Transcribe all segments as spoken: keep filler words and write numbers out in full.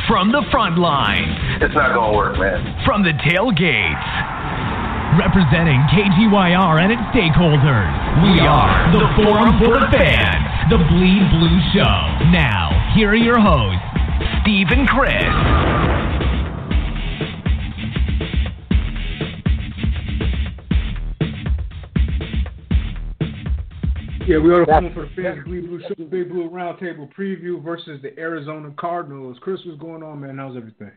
From the front lines. It's not going to work, man. From the tailgates. Representing K G Y R and its stakeholders, we are the Forum for the Fans, the Bleed Blue Show. Now, here are your hosts, Steve and Chris. Yeah, we are the Forum for the Fans, the Bleed Blue Show, the Big Blue Roundtable preview versus the Arizona Cardinals. Chris, what's going on, man? How's everything?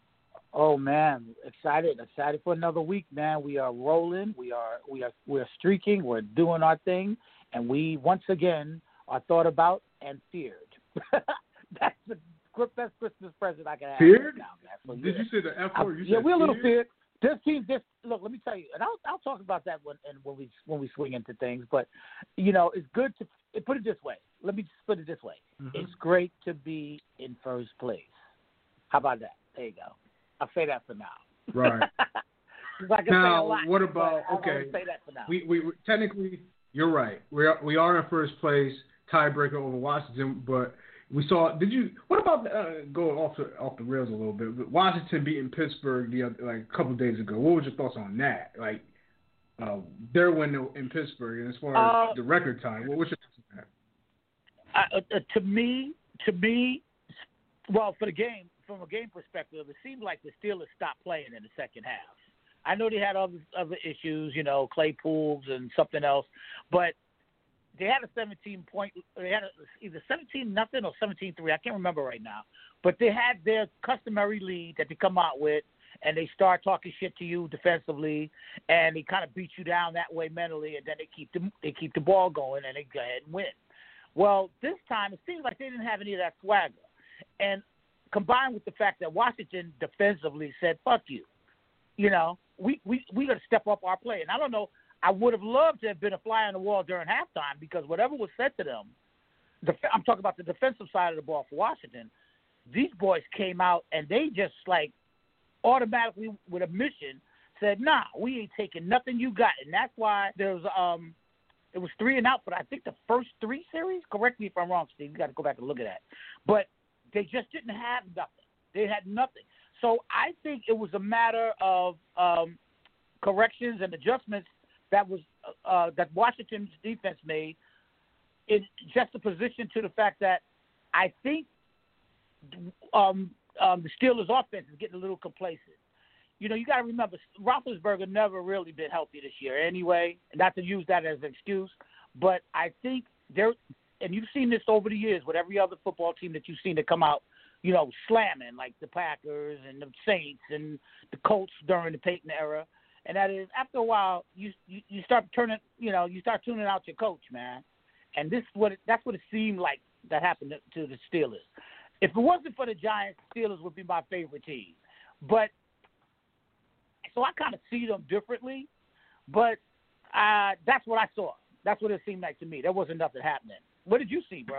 Oh man, excited, excited for another week, man. We are rolling, we are we are we're streaking, we're doing our thing, and we once again are thought about and feared. That's the best Christmas present I can have. Feared? Now, man. So, Did yeah. you say the F word? You yeah, said we're a little feared. feared. This team, this look. Let me tell you, and I'll I'll talk about that when and when we when we swing into things. But you know, it's good to put it this way. Let me just put it this way. Mm-hmm. It's great to be in first place. How about that? There you go. I'll say that for now. Right. I can now, say a lot, what about okay? Say that for now. We we technically, you're right. We are we are in first place, tiebreaker over Washington. But we saw. Did you? What about uh, going off the off the rails a little bit? But Washington beating Pittsburgh the other, like a couple of days ago. What was your thoughts on that? Like uh, their win in Pittsburgh, and as far as uh, the record time, what was your thoughts on that? Uh, uh, to me, to me, well, for the game. From a game perspective, it seemed like the Steelers stopped playing in the second half. I know they had other other issues, you know, Claypool's and something else, but they had a seventeen point. They had a, either seventeen nothing or seventeen three. I can't remember right now, but they had their customary lead that they come out with, and they start talking shit to you defensively, and they kind of beat you down that way mentally, and then they keep the they keep the ball going, and they go ahead and win. Well, this time it seems like they didn't have any of that swagger, and combined with the fact that Washington defensively said, fuck you. You know, we we we got to step up our play. And I don't know, I would have loved to have been a fly on the wall during halftime because whatever was said to them, the, I'm talking about the defensive side of the ball for Washington, these boys came out and they just like automatically with a mission said, nah, we ain't taking nothing you got. And that's why there was, um, it was three and out, but I think the first three series, correct me if I'm wrong, Steve, you got to go back and look at that. But they just didn't have nothing. They had nothing. So I think it was a matter of um, corrections and adjustments that was uh, that Washington's defense made in just a position to the fact that I think um, um, the Steelers' offense is getting a little complacent. You know, you got to remember, Roethlisberger never really been healthy this year anyway, not to use that as an excuse, but I think there – and you've seen this over the years with every other football team that you've seen to come out, you know, slamming, like the Packers and the Saints and the Colts during the Peyton era. And that is, after a while, you you, you start turning, you know, you start tuning out your coach, man. And this is what it, that's what it seemed like that happened to, to the Steelers. If it wasn't for the Giants, the Steelers would be my favorite team. But so I kind of see them differently, but uh, that's what I saw. That's what it seemed like to me. There wasn't nothing happening. What did you see, bro?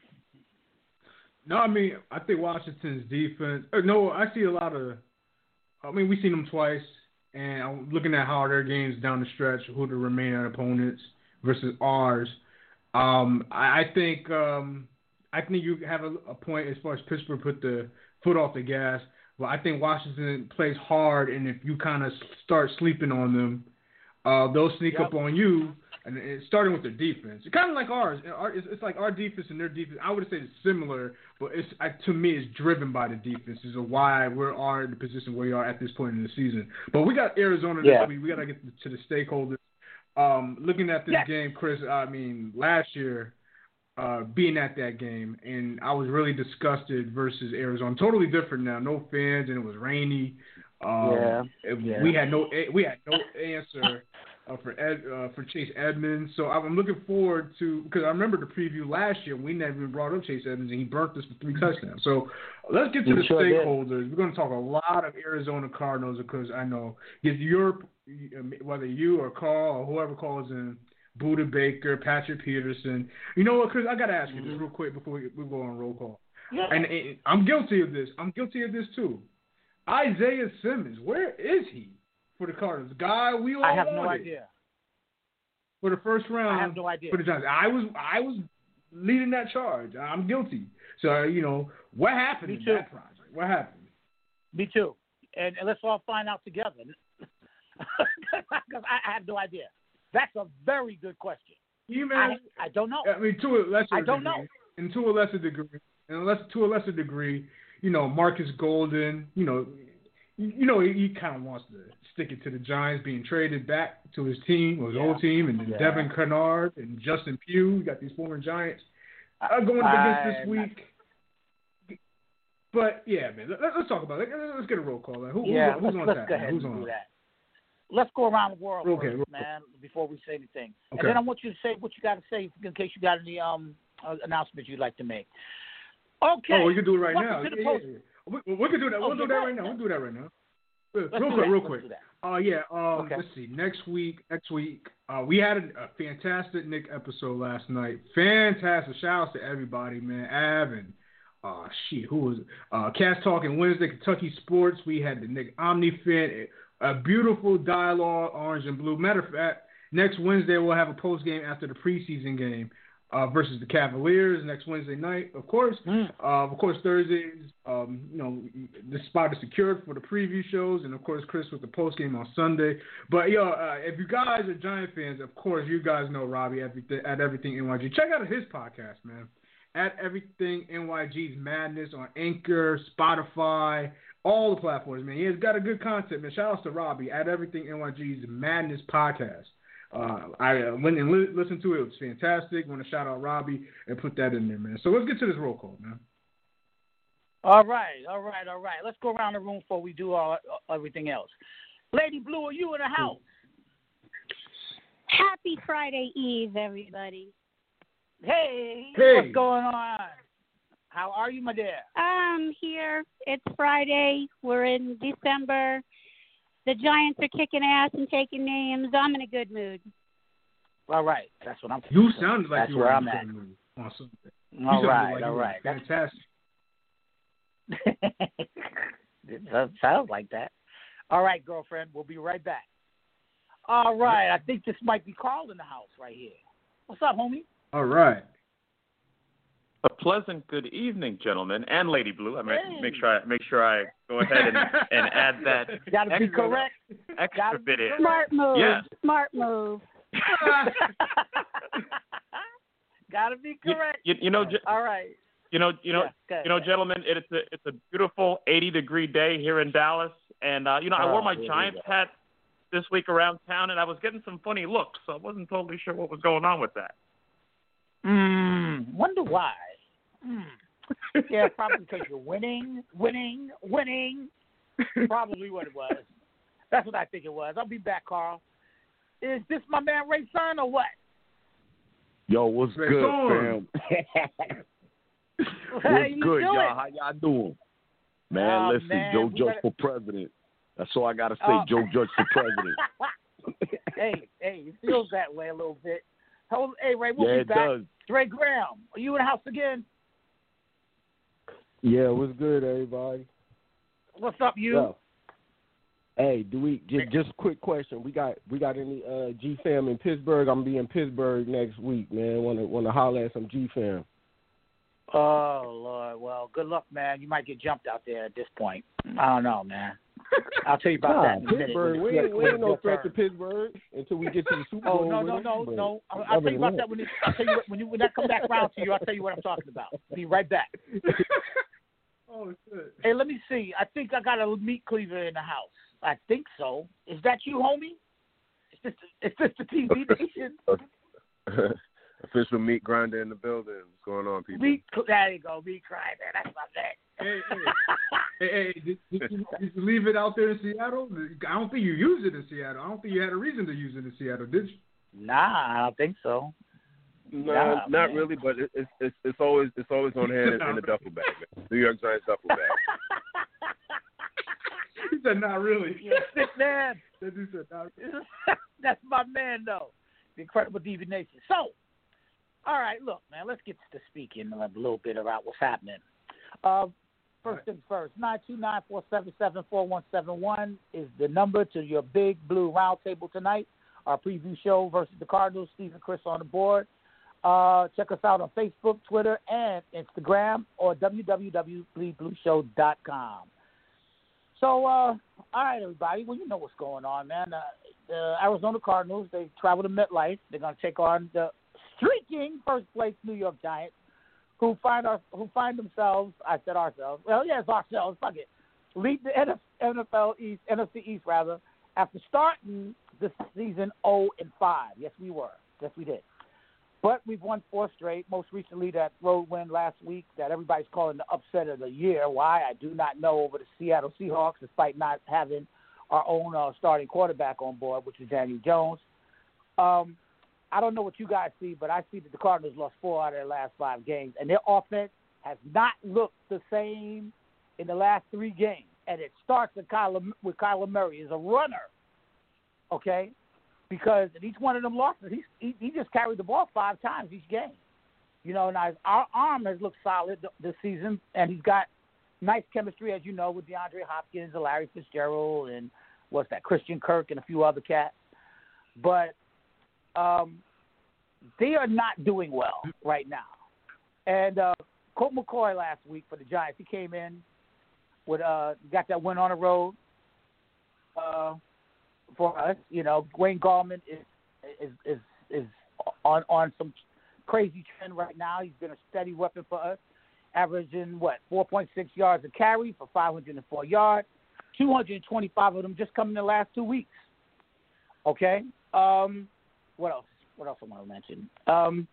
No, I mean, I think Washington's defense – no, I see a lot of – I mean, we've seen them twice, and I'm looking at how their games down the stretch, who the remaining opponents versus ours. Um, I, I think um, I think you have a, a point as far as Pittsburgh put the foot off the gas. Well, I think Washington plays hard, and if you kind of start sleeping on them, uh, they'll sneak yep. up on you. And it's starting with their defense. It's kind of like ours. It's like our defense and their defense. I would say it's similar, but it's to me it's driven by the defense. Is why we are in the position where we are at this point in the season. But we got Arizona yeah. this week. We got to get to the stakeholders. Um, looking at this yeah. game, Chris, I mean, last year, uh, being at that game, and I was really disgusted versus Arizona. Totally different now. No fans, and it was rainy. Um, yeah. yeah. We had no we had no answer. Uh, for Ed, uh, for Chase Edmonds. So I'm looking forward to, because I remember the preview last year, we never even brought up Chase Edmonds, and he burnt us for three touchdowns. So let's get to you the sure stakeholders. Did. We're going to talk a lot of Arizona Cardinals because I know if you're, whether you or Carl or whoever calls in, Buda Baker, Patrick Peterson. You know what, Chris, I got to ask you mm-hmm. this real quick before we, we go on roll call. Yeah. And, and I'm guilty of this. I'm guilty of this too. Isaiah Simmons, where is he? For the Cardinals, the guy we all I have wanted. no idea. For the first round, I have no idea. For the Giants, I was I was leading that charge. I'm guilty. So you know what happened Me in too. that project? What happened? Me too. And, and let's all find out together. Because I, I have no idea. That's a very good question. You man, I, I don't know. I mean, to a lesser I don't degree, know. And to a lesser degree, and less to a lesser degree, you know, Marcus Golden, you know, you, you know, he, he kind of wants to stick it to the Giants, being traded back to his team, or his yeah. old team, and then yeah. Devin Kennard and Justin Pugh. You got these former Giants uh, going up against this week. Not... But yeah, man, let, let's talk about it. Let's get a roll call. Who, yeah, who's, who's let's, on let's that? go ahead Who's and on? do that. Let's go around the world okay, first, okay. man, before we say anything. Okay. And then I want you to say what you got to say in case you got any um uh, announcements you'd like to make. Okay. Oh, we can do it right Welcome now. To the yeah, post- yeah, yeah. We, we can do that. We'll okay, do that right now. We'll do that right now. Real Let's quick, do that. real Let's quick. do that. Uh, yeah. Um, okay. Let's see. Next week, next week, uh, we had a, a fantastic Nick episode last night. Fantastic. Shout out to everybody, man. Av and uh, shit, who was it? Uh, Cats Talking Wednesday, Kentucky Sports. We had the Nick OmniFin. A beautiful dialogue, orange and blue. Matter of fact, next Wednesday we'll have a post game after the preseason game uh, versus the Cavaliers next Wednesday night. Of course, mm. uh, of course Thursdays. Um, you know, the spot is secured for the preview shows, and of course Chris with the post game on Sunday. But yo, uh, if you guys are Giant fans, of course you guys know Robbie at, at Everything N Y G. Check out his podcast, man. At Everything N Y G's Madness on Anchor, Spotify. All the platforms, man. He has got a good content, man. Shout out to Robbie at Everything N Y G's Madness podcast. Uh, I uh, went and li- listened to it. It was fantastic. Want to shout out Robbie and put that in there, man. So let's get to this roll call, man. All right, all right, all right. Let's go around the room before we do all, everything else. Lady Blue, are you in the house? Happy Friday Eve, everybody. Hey, hey. What's going on? How are you, my dear? Um, here. It's Friday. We're in December. The Giants are kicking ass and taking names. I'm in a good mood. All right. That's what I'm You sounded like That's you were where in I'm a at. good mood. Awesome. All right, like all right. Fantastic. It does sound like that. All right, girlfriend. We'll be right back. All right. I think this might be Carl in the house right here. What's up, homie? All right. A pleasant good evening, gentlemen, and Lady Blue. I mean, hey. make sure I make sure I go ahead and, and add that. Got to be extra, correct. Extra Gotta bit in. Smart move. Yes. Smart move. Got to be correct. You, you, you know, all right. You know, you know, yeah, you know, gentlemen. It, it's a it's a beautiful eighty degree day here in Dallas, and uh, you know, I oh, wore my yeah, Giants yeah. hat this week around town, and I was getting some funny looks. So I wasn't totally sure what was going on with that. Hmm. Wonder why. Hmm. Yeah, probably because you're winning, winning, winning. Probably what it was. That's what I think it was. I'll be back, Carl. Is this my man Ray Son or what? Yo, what's Ray good, Son. fam? How What's you good, doing? y'all? How y'all doing? Man, Oh, listen, man, Joe we Judge gotta- for president. That's all I got to say, Oh. Joe Judge for president. hey, hey, it feels that way a little bit. Hold, hey, Ray, we'll Yeah, be it back. does. Dre Graham, are you in the house again? Yeah, what's good, everybody? What's up, you? Yeah. Hey, do we just just a quick question? We got we got any uh, G fam in Pittsburgh? I'm gonna be in Pittsburgh next week, man. Wanna wanna holler at some G fam. Oh Lord, well, good luck, man. You might get jumped out there at this point. I don't know, man. I'll tell you about Nah, that in a minute. Pittsburgh, we ain't, we ain't no threat to Pittsburgh until we get to the Super Oh Bowl. no, with no, them, no, but no! I'll, I'll other tell you than about that when it, I'll tell you what, when you when I come back around to you. I'll tell you what I'm talking about. Be right back. Oh shit. Hey, let me see. I think I got a meat cleaver in the house. I think so. Is that you, homie? Is this is this the T V nation? Official meat grinder in the building. What's going on, people? Meat, there you go, meat grinder. That's my man. Hey, hey, hey, hey did, did, you, did you leave it out there in Seattle? I don't think you used it in Seattle. I don't think you had a reason to use it in Seattle, did you? Nah, I don't think so. No, Nah, not man. really, but it, it's it's it's always it's always on hand in, in the duffel bag, man. New York Giants duffel bag. He said, not really. You're a sick man. That dude said, not really. That's my man, though. The Incredible D V Nation. So, all right, look, man, let's get to speaking a little bit about what's happening. Uh, first right. things first, nine two nine, four seven seven, four one seven one is the number to your big blue round table tonight. Our preview show versus the Cardinals. Steve and Chris on the board. Uh, check us out on Facebook, Twitter, and Instagram, or w w w dot bleed blue show dot com. So, uh, all right, everybody. Well, you know what's going on, man. Uh, the Arizona Cardinals, they travel to MetLife. They're going to take on the streaking first-place New York Giants, who find our, who find themselves, I said ourselves, well, yes, ourselves, fuck it, lead the N F L East, N F C East, rather, after starting the season oh and five. Yes, we were. Yes, we did. But we've won four straight, most recently that road win last week that everybody's calling the upset of the year. Why? I do not know, over the Seattle Seahawks, despite not having our own uh, starting quarterback on board, which is Daniel Jones. Um, I don't know what you guys see, but I see that the Cardinals lost four out of their last five games, and their offense has not looked the same in the last three games. And it starts with Kyler, with Kyler Murray as a runner, okay? Because in each one of them losses, he, he he just carried the ball five times each game. You know, now his, our arm has looked solid this season, and he's got nice chemistry, as you know, with DeAndre Hopkins and Larry Fitzgerald and what's that, Christian Kirk and a few other cats. But um, they are not doing well right now. And uh, Colt McCoy last week for the Giants, he came in with uh, got that win on the road. Uh, For us, you know, Wayne Gallman is is is, is on, on some crazy trend right now. He's been a steady weapon for us, averaging, what, four point six yards a carry for five hundred four yards, two hundred twenty-five of them just coming in the last two weeks. Okay? Um, what else? What else I want to mention? Um,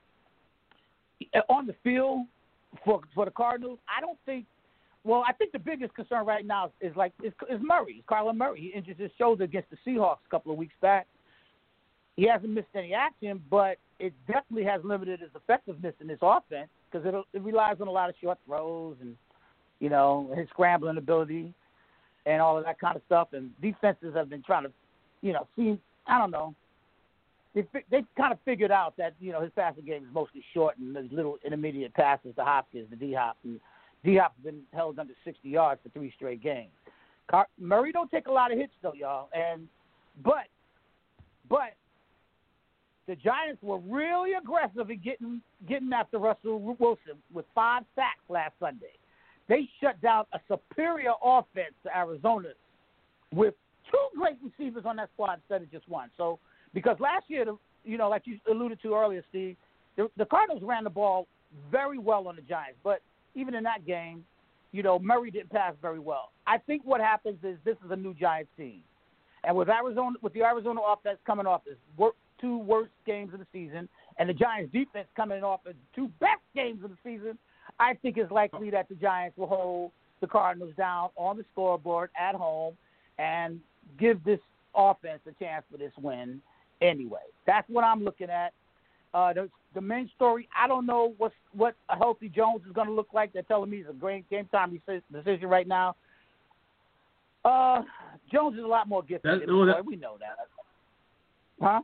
on the field for for the Cardinals, I don't think Well, I think the biggest concern right now is like is, is Murray, is Kyler Murray. He injured his shoulder against the Seahawks a couple of weeks back. He hasn't missed any action, but it definitely has limited his effectiveness in this offense because it, it relies on a lot of short throws and, you know, his scrambling ability and all of that kind of stuff. And defenses have been trying to, you know, see, I don't know. They they kind of figured out that, you know, his passing game is mostly short and there's little intermediate passes to Hopkins, to D-Hop, and D-Hop has been held under sixty yards for three straight games. Car- Murray don't take a lot of hits, though, y'all. And but, but the Giants were really aggressive in getting getting after Russell Wilson with five sacks last Sunday. They shut down a superior offense to Arizona with two great receivers on that squad instead of just one. So because last year, the, you know, like you alluded to earlier, Steve, the, the Cardinals ran the ball very well on the Giants, but even in that game, you know, Murray didn't pass very well. I think what happens is this is a new Giants team. And with Arizona, with the Arizona offense coming off its wor- two worst games of the season, and the Giants defense coming off its two best games of the season, I think it's likely that the Giants will hold the Cardinals down on the scoreboard at home and give this offense a chance for this win anyway. That's what I'm looking at. Uh, the, the main story, I don't know what's, what a healthy Jones is going to look like. They're telling me it's a great game time decision right now. Uh, Jones is a lot more gifted than McCoy. We know that. Huh?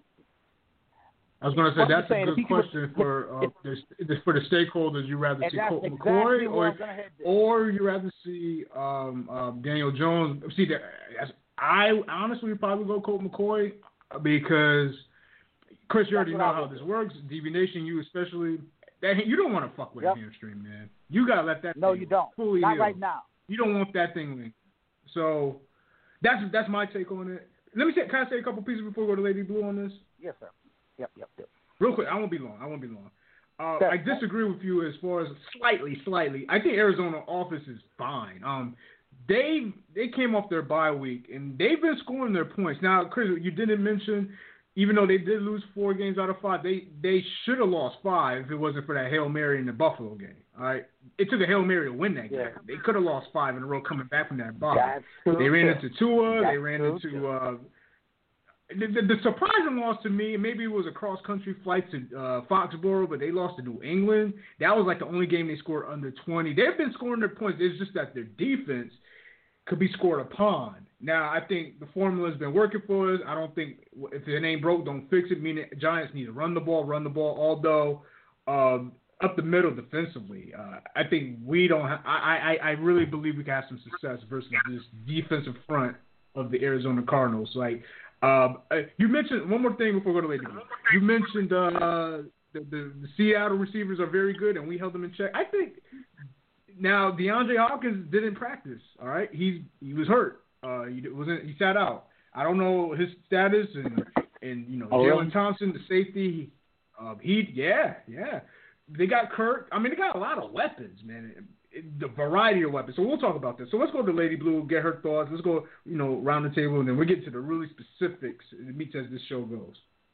I was going to say, that's a good question for uh, the, for the stakeholders. You rather see Colt exactly McCoy or, or you rather see um, uh, Daniel Jones? See, I honestly would probably go Colt McCoy because – Chris, you already know how this works. D B Nation, you especially, that you don't want to fuck with yep. a hamstring, man. You gotta let that. No, thing you don't. Fully Not heal. right now. You don't want that thing linked. So that's that's my take on it. Let me say, can I say a couple pieces before we go to Lady Blue on this? Yes, sir. Yep, yep, yep. Real quick, I won't be long. I won't be long. Uh, I disagree with you as far as slightly, slightly. I think Arizona offense is fine. Um, they they came off their bye week and they've been scoring their points. Now, Chris, you didn't mention. Even though they did lose four games out of five, they, they should have lost five if it wasn't for that Hail Mary in the Buffalo game. All right, it took a Hail Mary to win that game. Yeah. They could have lost five in a row coming back from that bye. They ran into Tua. That's they ran true. into uh, the, the, the surprising loss to me. Maybe it was a cross country flight to uh, Foxborough, but they lost to New England. That was like the only game they scored under twenty. They've been scoring their points. It's just that their defense could be scored upon. Now, I think the formula has been working for us. I don't think if it ain't broke, don't fix it. Meaning Giants need to run the ball, run the ball. Although um, up the middle defensively, uh, I think we don't. Ha- I, I I really believe we can have some success versus this defensive front of the Arizona Cardinals. Like um, you mentioned, one more thing before we go to Lady Blue. You mentioned uh, The, the the Seattle receivers are very good, and we held them in check. I think now DeAndre Hopkins didn't practice. All right, he's he was hurt. Uh, he wasn't. He sat out. I don't know his status, and and you know oh, Jalen really? Thompson, the safety. Uh, he yeah yeah. They got Kirk. I mean, they got a lot of weapons, man. It, it, the variety of weapons. So we'll talk about this. So let's go to Lady Blue, get her thoughts. Let's go, you know, round the table, and then we'll get to the really specifics. It meets as this show goes.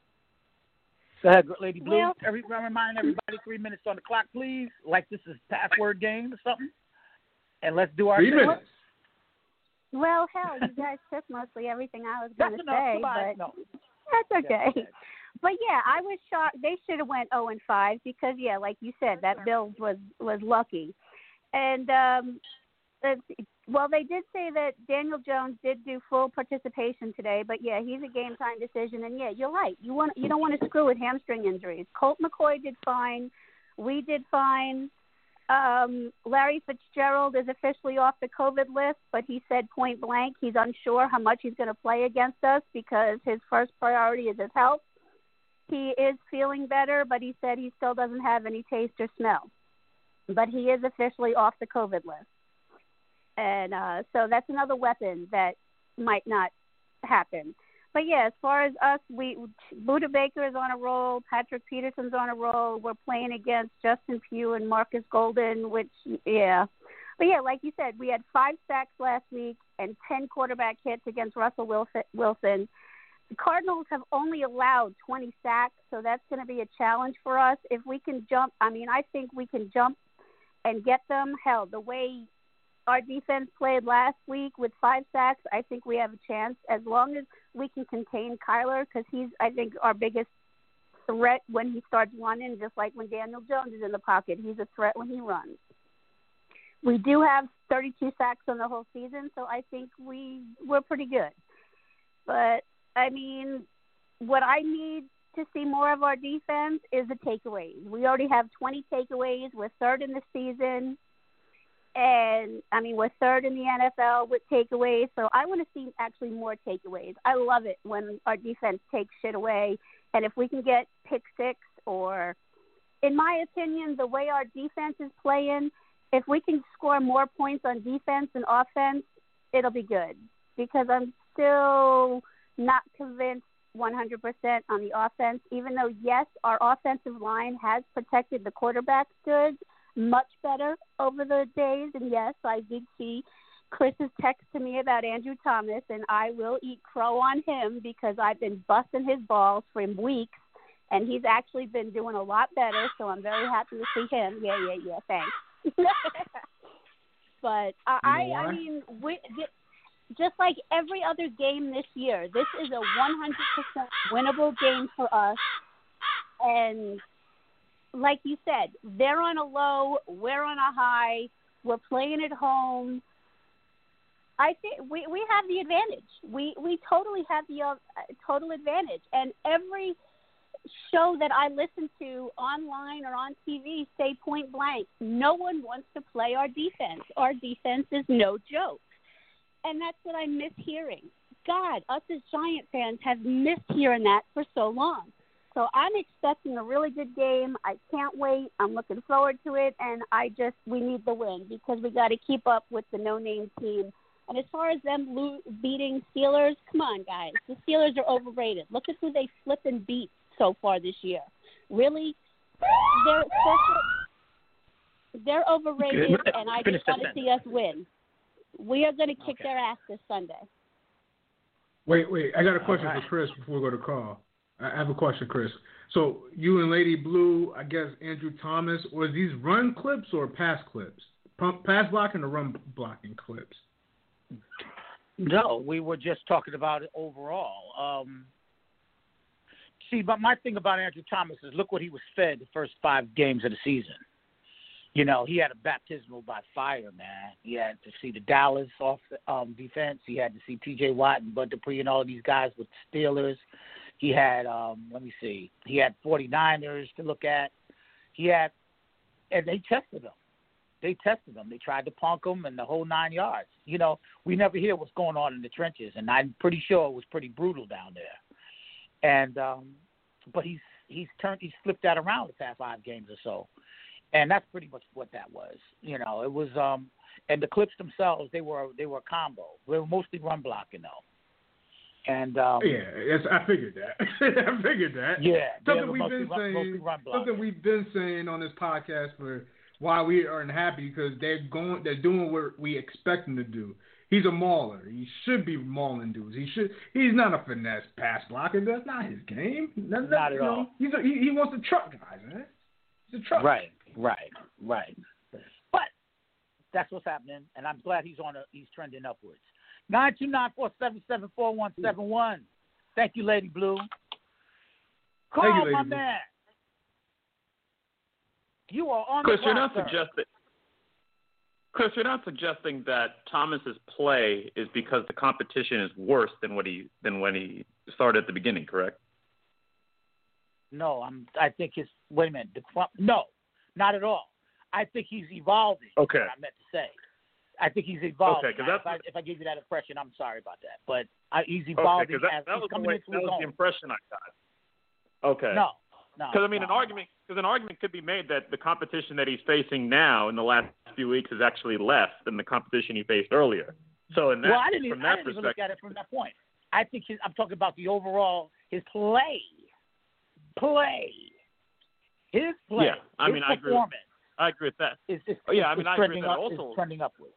Go ahead, Lady Blue. Well, Every, remind everybody three minutes on the clock, please. Like this is password game or something. And let's do our Three thing. minutes. Well, hell, you guys took mostly everything I was going That's to enough. say, Goodbye. but No. that's okay. Yeah, But yeah, I was shocked. They should have went zero and five because yeah, like you said, that Bills was was lucky, and um, let's see. Well, they did say that Daniel Jones did do full participation today, but yeah, he's a game time decision, and yeah, you're right. You want you don't want to screw with hamstring injuries. Colt McCoy did fine. We did fine. Um, Larry Fitzgerald is officially off the COVID list, but he said point blank he's unsure how much he's going to play against us because his first priority is his health. He is feeling better, but he said he still doesn't have any taste or smell. But he is officially off the COVID list. And uh, so that's another weapon that might not happen. But, yeah, as far as us, we Buda Baker is on a roll. Patrick Peterson's on a roll. We're playing against Justin Pugh and Marcus Golden, which, yeah. But, yeah, like you said, we had five sacks last week and ten quarterback hits against Russell Wilson. The Cardinals have only allowed twenty sacks, so that's going to be a challenge for us. If we can jump, I mean, I think we can jump and get them. Hell, the way our defense played last week with five sacks, I think we have a chance as long as we can contain Kyler because he's, I think, our biggest threat when he starts running, just like when Daniel Jones is in the pocket. He's a threat when he runs. We do have thirty-two sacks on the whole season, so I think we, we're pretty good. But, I mean, what I need to see more of our defense is the takeaways. We already have twenty takeaways. We're third in the season. And, I mean, we're third in the N F L with takeaways. So I want to see actually more takeaways. I love it when our defense takes shit away. And if we can get pick six or, in my opinion, the way our defense is playing, if we can score more points on defense and offense, it'll be good. Because I'm still not convinced one hundred percent on the offense, even though, yes, our offensive line has protected the quarterback's good much better over the days. And, yes, I did see Chris's text to me about Andrew Thomas, and I will eat crow on him because I've been busting his balls for weeks, and he's actually been doing a lot better, so I'm very happy to see him. Yeah, yeah, yeah, thanks. But, uh, I, I mean, we, just like every other game this year, this is a one hundred percent winnable game for us. And like you said, they're on a low, we're on a high, we're playing at home. I think we, we have the advantage. We we totally have the uh, total advantage. And every show that I listen to online or on T V say point blank, no one wants to play our defense. Our defense is no joke. And that's what I miss hearing. God, us as Giant fans have missed hearing that for so long. So I'm expecting a really good game. I can't wait. I'm looking forward to it. And I just, we need the win because we got to keep up with the no-name team. And as far as them lo- beating Steelers, come on, guys. The Steelers are overrated. Look at who they flipped and beat so far this year. Really? They're, they're, they're overrated, and I just want to see us win. We are going to kick okay. their ass this Sunday. Wait, wait. I got a question right. for Chris before we go to call. I have a question, Chris. So you and Lady Blue, I guess Andrew Thomas, was these run clips or pass clips? Pass blocking or run blocking clips? No, we were just talking about it overall. Um, see, but my thing about Andrew Thomas is look what he was fed the first five games of the season. You know, he had a baptismal by fire, man. He had to see the Dallas off um, defense. He had to see T J Watt and Bud Dupree and all these guys with the Steelers. He had, um, let me see, he had forty-niners to look at. He had, and they tested him. They tested him. They tried to punk him and the whole nine yards. You know, we never hear what's going on in the trenches, and I'm pretty sure it was pretty brutal down there. And, um, but he's he's turned he's flipped that around the past five games or so, and that's pretty much what that was. You know, it was um and the Clips themselves they were they were a combo. They were mostly run blocking though. And um, yeah, yes, I figured that. I figured that. Yeah, something we've been run, saying. Something we've been saying on this podcast for why we aren't happy because they're going, they're doing what we expect them to do. He's a mauler. He should be mauling dudes. He should. He's not a finesse pass blocker. That's not his game. That's, not that's, at you all. Know, he's a, he, he wants to truck guys, man. He's a truck. Right, right, right. But that's what's happening, and I'm glad he's on a he's trending upwards. Nine two nine four seven seven four one seven one. Thank you, Lady Blue. Call Thank you, Lady my Blue. man. You are on Chris, the you're not roster. suggesting. Chris, you're not suggesting that Thomas's play is because the competition is worse than what he than when he started at the beginning, correct? No, I'm. I think his. Wait a minute. The, no, not at all. I think he's evolving. Okay. What I meant to say. I think he's evolving. Okay, 'cause Now, if, I, that's- if I give you that impression, I'm sorry about that. But I, he's evolving Okay, 'cause that, as that he's was, the, coming way, into that his was own. the impression I got. Okay. No, no. Because I mean, no, an no. argument because an argument could be made that the competition that he's facing now in the last few weeks is actually less than the competition he faced earlier. So in that, well, I didn't, from even, that I didn't even look perspective, at it from that point. I think his, I'm talking about the overall his play, play, his play. Yeah, I his mean, I agree with- performance I agree with that. Is, is, Oh, yeah, is, I mean, is I agree trending with that up, also. Is trending upwards.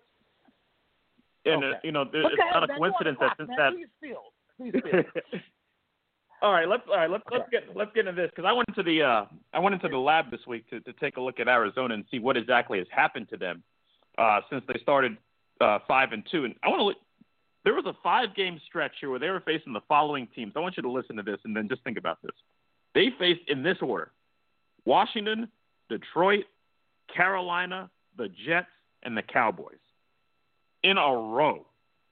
And uh, Okay. you know, there, Okay, it's not a then you on the coincidence that clock, since man. that. Please spill. Please spill. All right, let's all right, let's let's get let's get into this because I went into the uh, I went into the lab this week to, to take a look at Arizona and see what exactly has happened to them uh, since they started uh, five and two. And I want to look. There was a five game stretch here where they were facing the following teams. I want you to listen to this and then just think about this. They faced in this order: Washington, Detroit, Carolina, the Jets, and the Cowboys in a row.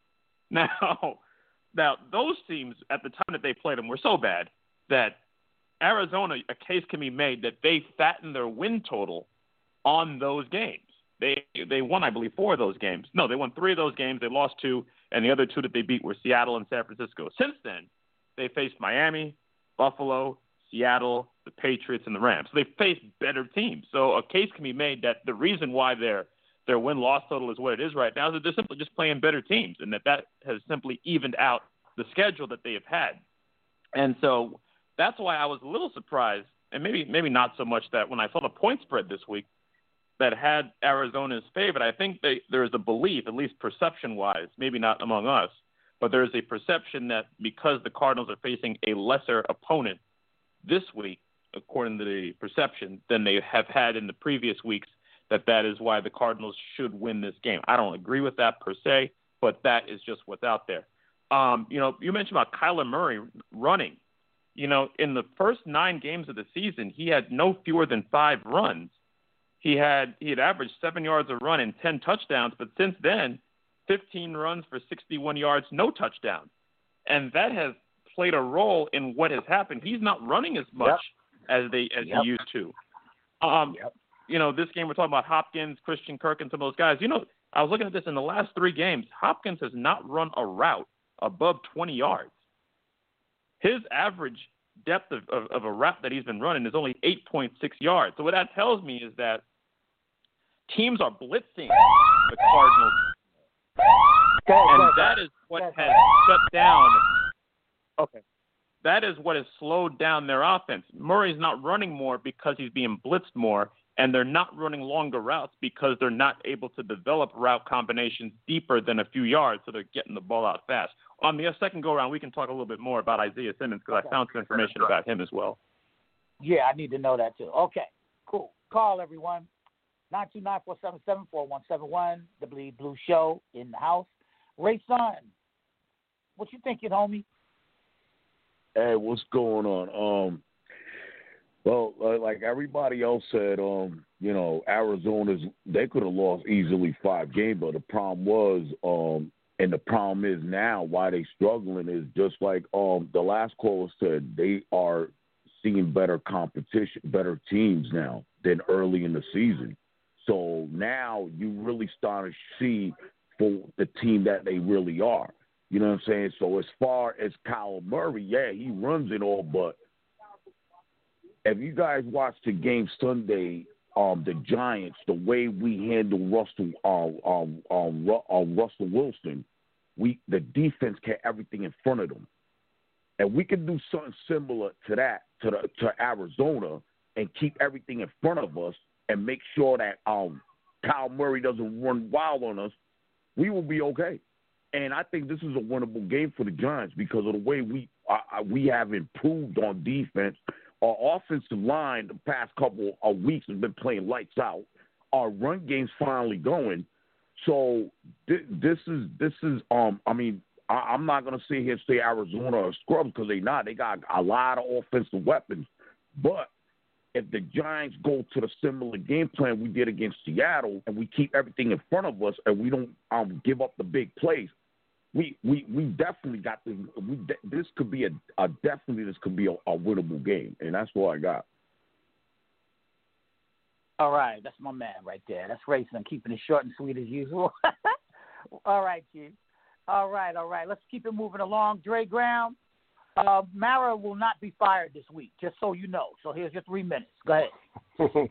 Now. Now, those teams, at the time that they played them, were so bad that Arizona, a case can be made that they fattened their win total on those games. They they won, I believe, four of those games. No, they won three of those games. They lost two, and the other two that they beat were Seattle and San Francisco. Since then, they faced Miami, Buffalo, Seattle, the Patriots, and the Rams. So they faced better teams. So a case can be made that the reason why they're their win-loss total is what it is right now, is that they're simply just playing better teams, and that that has simply evened out the schedule that they have had. And so that's why I was a little surprised, and maybe maybe not so much that when I saw the point spread this week that had Arizona's favorite, I think they, there is a belief, at least perception-wise, maybe not among us, but there is a perception that because the Cardinals are facing a lesser opponent this week, according to the perception, than they have had in the previous weeks, that that is why the Cardinals should win this game. I don't agree with that per se, but that is just what's out there. Um, you know, you mentioned about Kyler Murray running. You know, in the first nine games of the season, he had no fewer than five runs. He had he had averaged seven yards a run and ten touchdowns, but since then, fifteen runs for sixty-one yards, no touchdowns. And that has played a role in what has happened. He's not running as much yep. as they as yep. he used to. Um, yep. You know, this game we're talking about Hopkins, Christian Kirk, and some of those guys. You know, I was looking at this in the last three games. Hopkins has not run a route above twenty yards. His average depth of, of, of a route that he's been running is only eight point six yards. So what that tells me is that teams are blitzing the Cardinals, and that is what has shut down. Okay. That is what has slowed down their offense. Murray's not running more because he's being blitzed more, and they're not running longer routes because they're not able to develop route combinations deeper than a few yards, so they're getting the ball out fast. On the second go-around, we can talk a little bit more about Isaiah Simmons because okay. I found some information about him as well. Yeah, I need to know that too. Okay, cool. Call, everyone. nine two nine, four seven seven, four one seven one, the Bleed Blue Show in the house. Ray Son, what you thinking, homie? Hey, what's going on? Um, well, uh, like everybody else said, um, you know, Arizona's they could have lost easily five games, but the problem was, um, and the problem is now why they struggling is just like um the last caller said, they are seeing better competition, better teams now than early in the season. So now you really start to see for the team that they really are. You know what I'm saying? So as far as Kyler Murray, yeah, he runs it all, but if you guys watch the game Sunday, um, the Giants, the way we handle Russell, uh, um, um, um, Russell Wilson, we the defense kept everything in front of them, and we can do something similar to that to the to Arizona and keep everything in front of us and make sure that um, Kyle Murray doesn't run wild on us. We will be okay. And I think this is a winnable game for the Giants because of the way we uh, we have improved on defense. Our offensive line the past couple of weeks has been playing lights out. Our run game's finally going. So th- this is this is um I mean I- I'm not gonna sit here and say Arizona or scrubs because they not. They got a lot of offensive weapons. But if the Giants go to the similar game plan we did against Seattle and we keep everything in front of us and we don't um give up the big plays. We, we we definitely got this. We this could be a, a definitely this could be a, a winnable game, and that's what I got. All right, that's my man right there. That's Racing, keeping it short and sweet as usual. All right, Chief. All right, all right. Let's keep it moving along. Dre Graham, uh, Mara will not be fired this week, just so you know. So here's your three minutes. Go ahead.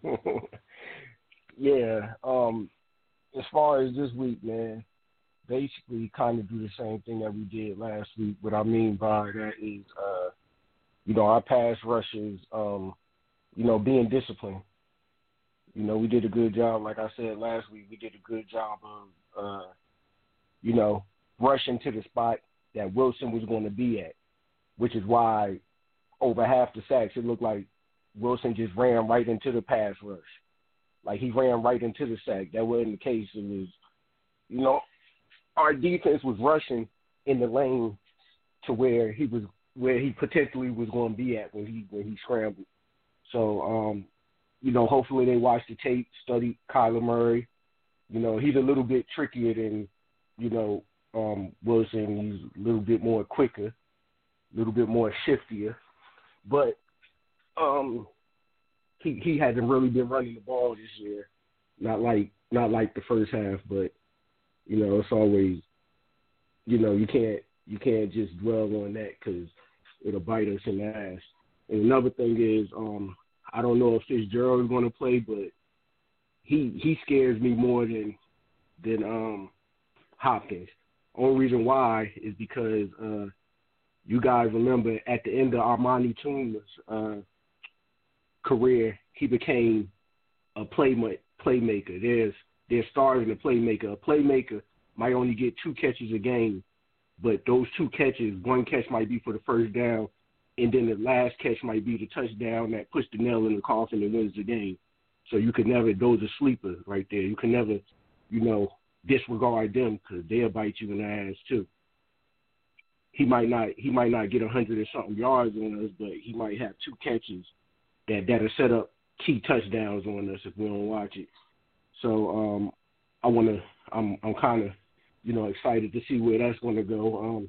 yeah. Um, as far as this week, man. Basically kind of do the same thing that we did last week. What I mean by that is, uh, you know, our pass rushes, um, you know, being disciplined. You know, we did a good job, like I said last week, we did a good job of, uh, you know, rushing to the spot that Wilson was going to be at, which is why over half the sacks, it looked like Wilson just ran right into the pass rush. Like he ran right into the sack. That wasn't the case. It was, you know, our defense was rushing in the lane to where he was, where he potentially was going to be at when he when he scrambled. So, um, you know, hopefully they watch the tape, study Kyler Murray. You know, he's a little bit trickier than, you know, um, Wilson. He's a little bit more quicker, a little bit more shiftier, but um, he he hasn't really been running the ball this year. Not like not like the first half, but. You know, it's always, you know, you can't you can't just dwell on that because it'll bite us in the ass. And another thing is, um, I don't know if Fitzgerald is going to play, but he he scares me more than than um, Hopkins. Only reason why is because uh, you guys remember at the end of Armani Toomer's uh, career, he became a play playmaker. There's They're stars and a playmaker. A playmaker might only get two catches a game, but those two catches, one catch might be for the first down, and then the last catch might be the touchdown that puts the nail in the coffin and wins the game. So you could never, those are sleepers right there. You can never, you know, disregard them because they'll bite you in the ass too. He might not, he might not get a hundred or something yards on us, but he might have two catches that that'll set up key touchdowns on us if we don't watch it. So um, I want to. I'm. I'm kind of, you know, excited to see where that's going to go. Um,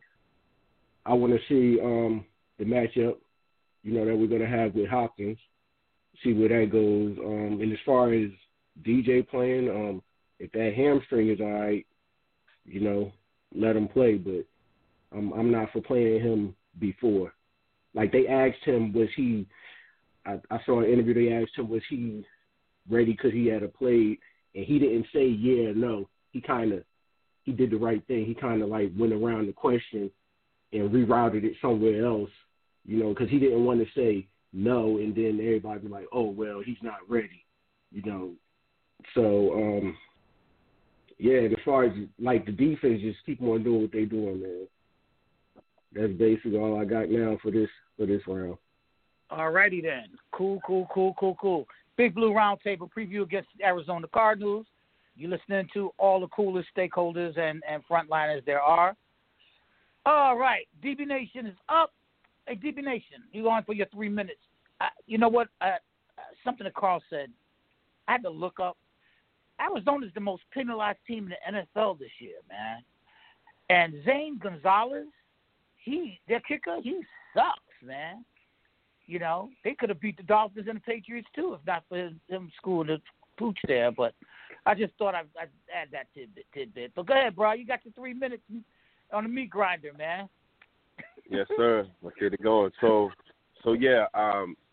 I want to see um, the matchup, you know, that we're going to have with Hopkins. See where that goes. Um, and as far as D J playing, um, if that hamstring is all right, you know, let him play. But I'm. I'm not for playing him before. Like they asked him, was he? I, I saw an interview. They asked him, was he ready because he had a played, and he didn't say yeah or no. He kind of he did the right thing. He kind of like went around the question and rerouted it somewhere else, you know, because he didn't want to say no, and then everybody be like, oh well, he's not ready, you know. So um, yeah, as far as like the defense, just keep on doing what they're doing, man. That's basically all I got now for this for this round. All righty then. Cool, cool, cool, cool, cool. Big Blue Roundtable preview against the Arizona Cardinals. You're listening to all the coolest stakeholders and, and frontliners there are. All right. D B Nation is up. Hey, D B Nation, you're on for your three minutes. I, you know what? Uh, something that Carl said, I had to look up. Arizona's the most penalized team in the N F L this year, man. And Zane Gonzalez, he their kicker, he sucks, man. You know, they could have beat the Dolphins and the Patriots, too, if not for him, him schooling the pooch there. But I just thought I'd, I'd add that tidbit, tidbit. But go ahead, bro. You got your three minutes on the meat grinder, man. Yes, sir. Let's get it going. So, so yeah, um,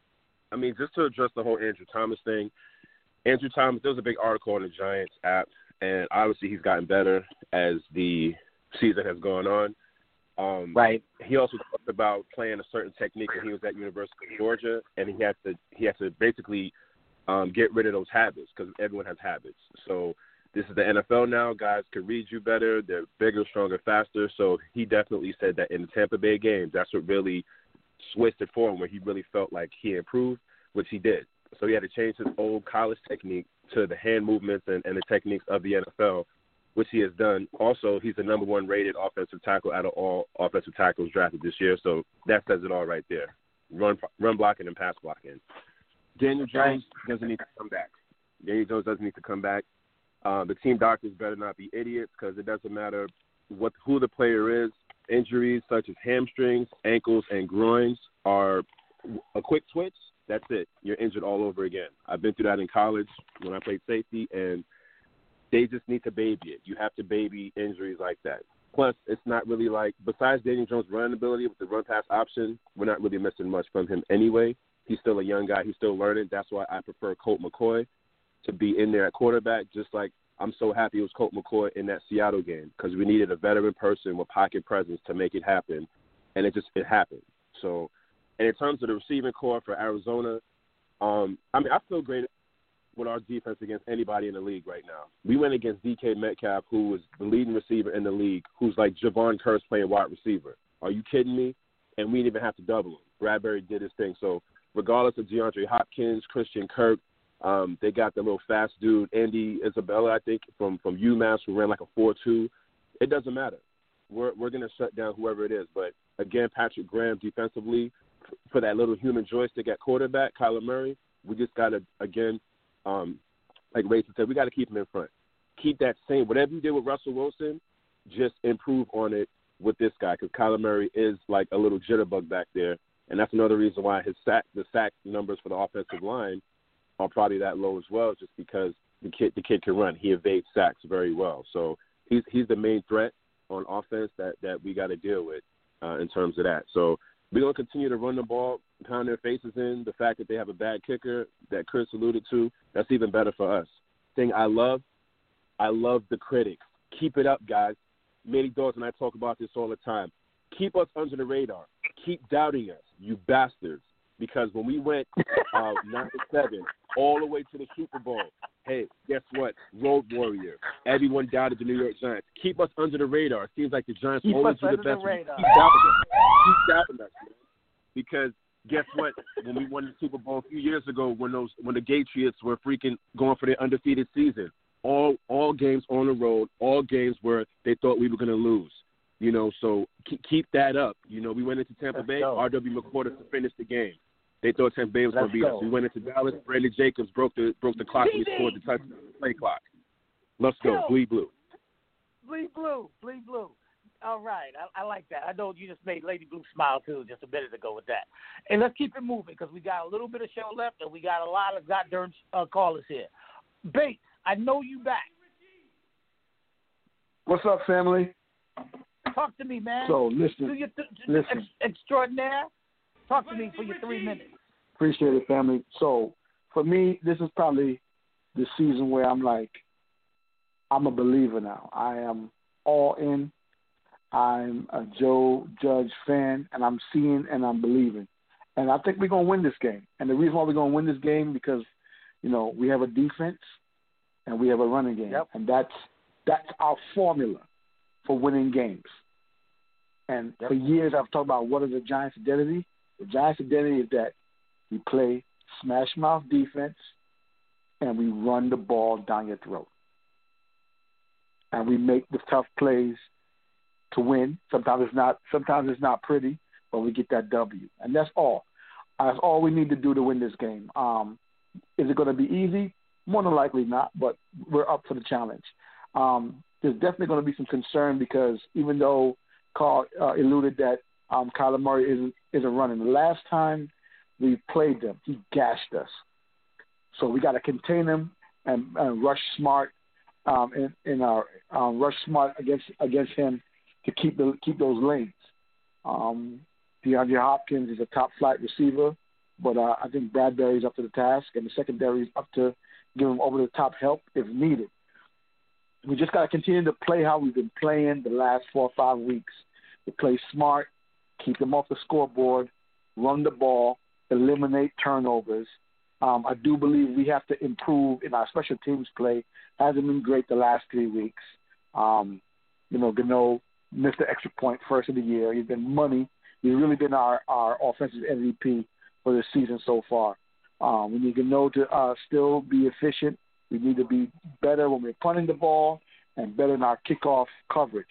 I mean, just to address the whole Andrew Thomas thing, Andrew Thomas, there was a big article on the Giants app, and obviously he's gotten better as the season has gone on. Um, right. He also talked about playing a certain technique when he was at University of Georgia, and he had to he had to basically um, get rid of those habits because everyone has habits. So this is the N F L now. Guys can read you better. They're bigger, stronger, faster. So he definitely said that in the Tampa Bay game, that's what really switched it for him, where he really felt like he improved, which he did. So he had to change his old college technique to the hand movements and, and the techniques of the N F L, which he has done. Also, he's the number one rated offensive tackle out of all offensive tackles drafted this year. So that says it all right there. Run run blocking and pass blocking. Daniel Jones doesn't need to come back. Daniel Jones doesn't need to come back. Uh, the team doctors better not be idiots because it doesn't matter what who the player is. Injuries such as hamstrings, ankles, and groins are a quick twitch. That's it. You're injured all over again. I've been through that in college when I played safety, and they just need to baby it. You have to baby injuries like that. Plus, it's not really like, besides Daniel Jones' running ability with the run-pass option, we're not really missing much from him anyway. He's still a young guy. He's still learning. That's why I prefer Colt McCoy to be in there at quarterback, just like I'm so happy it was Colt McCoy in that Seattle game because we needed a veteran person with pocket presence to make it happen, and it just it happened. So, and in terms of the receiving core for Arizona, um, I mean, I feel great with our defense against anybody in the league right now. We went against D K Metcalf, who was the leading receiver in the league, who's like Javon Curse playing wide receiver. Are you kidding me? And we didn't even have to double him. Bradbury did his thing. So regardless of DeAndre Hopkins, Christian Kirk, um, they got the little fast dude, Andy Isabella, I think, from, from UMass, who ran like a four two. It doesn't matter. We're, we're going to shut down whoever it is. But, again, Patrick Graham defensively, for that little human joystick at quarterback, Kyler Murray, we just got to, again, um, like Rachel said, we got to keep him in front. Keep that same. Whatever you did with Russell Wilson, just improve on it with this guy because Kyler Murray is like a little jitterbug back there. And that's another reason why his sack, the sack numbers for the offensive line are probably that low as well, just because the kid the kid can run. He evades sacks very well. So he's he's the main threat on offense that, that we got to deal with uh, in terms of that. So we're going to continue to run the ball, pound their faces in. The fact that they have a bad kicker that Chris alluded to, that's even better for us. Thing I love, I love the critics. Keep it up, guys. Manny Dawson and I talk about this all the time. Keep us under the radar. Keep doubting us, you bastards. Because when we went uh, nine to seven all the way to the Super Bowl, hey, guess what? Road Warrior. Everyone doubted the New York Giants. Keep us under the radar. It seems like the Giants Keep always do the best. The keep doubting us. Keep doubting us, man. Because guess what? When we won the Super Bowl a few years ago, when those when the Patriots were freaking going for their undefeated season, all all games on the road, all games where they thought we were going to lose. You know, so keep, keep that up. You know, we went into Tampa Let's Bay, go. R W McQuarter to finish the game. They thought Tampa Bay was going to beat go. us. We went into Dallas. Brandon Jacobs broke the broke the clock when he scored the touchdown play clock. Let's go. Bleed blue. Bleed blue. Bleed blue. All right. I, I like that. I know you just made Lady Blue smile, too, just a minute ago with that. And let's keep it moving because we got a little bit of show left and we got a lot of goddamn uh, callers here. Bates, I know you back. What's up, family? Talk to me, man. So, listen. Do your th- listen. Ex- extraordinaire. Talk to me for your three minutes. Appreciate it, family. So, for me, this is probably the season where I'm like, I'm a believer now. I am all in. I'm a Joe Judge fan, and I'm seeing and I'm believing. And I think we're going to win this game. And the reason why we're going to win this game because, you know, we have a defense and we have a running game. Yep. And that's that's our formula for winning games. And yep. for years I've talked about what is the Giants' identity. The Giants' identity is that we play smash mouth defense and we run the ball down your throat. And we make the tough plays to win. Sometimes it's not sometimes it's not pretty, but we get that W. And that's all. That's all we need to do to win this game. Um, is it going to be easy? More than likely not, but we're up for the challenge. Um, there's definitely going to be some concern because even though Carl uh, alluded that um, Kyler Murray isn't, isn't running, the last time we played them, he gashed us. So we got to contain him and, and rush smart um, in, in our um, rush smart against against him to keep the keep those lanes. Um, DeAndre Hopkins is a top flight receiver. But uh, I think Bradbury's up to the task, and the secondary is up to give him over-the-top help if needed. We just got to continue to play how we've been playing the last four or five weeks. To play smart, keep them off the scoreboard, run the ball, eliminate turnovers. Um, I do believe we have to improve in our special teams play. Hasn't been great the last three weeks. Um, you know, Gano missed the extra point first of the year. He's been money. He's really been our, our offensive M V P for this season so far. Um, we need Gano to uh, still be efficient. We need to be better when we're punting the ball and better in our kickoff coverage.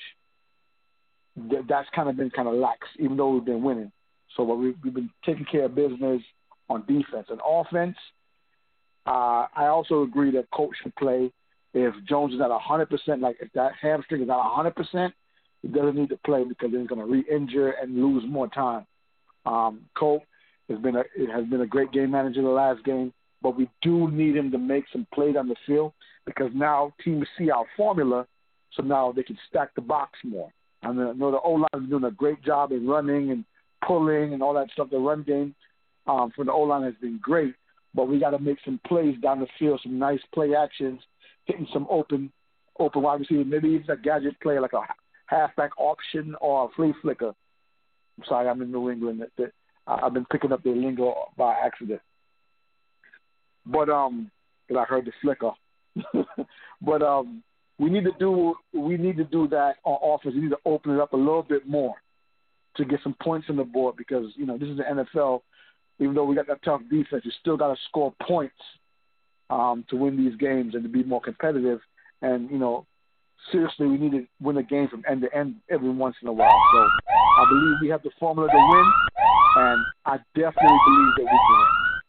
That's kind of been kind of lax, even though we've been winning. So we've, we've been taking care of business on defense. And offense, uh, I also agree that coach should play. If Jones is at one hundred percent, like if that hamstring is at one hundred percent, he doesn't need to play because he's going to re-injure and lose more time. Um, Colt has been a it has been a great game manager the last game, but we do need him to make some plays on the field because now teams see our formula, so now they can stack the box more. I mean, I know the O-line is doing a great job in running and pulling and all that stuff. The run game um, for the O-line has been great, but we got to make some plays down the field, some nice play actions, hitting some open open wide receivers. Maybe even a gadget play like a halfback option or a flea flicker. I'm sorry, I'm in New England. That, that I've been picking up their lingo by accident. But um, but I heard the flicker. but um, we need to do we need to do that on offense. We need to open it up a little bit more to get some points on the board because you know this is the N F L. Even though we got that tough defense, you still got to score points um, to win these games and to be more competitive. And you know, seriously, we need to win a game from end to end every once in a while. So I believe we have the formula to win, and I definitely believe that we can win.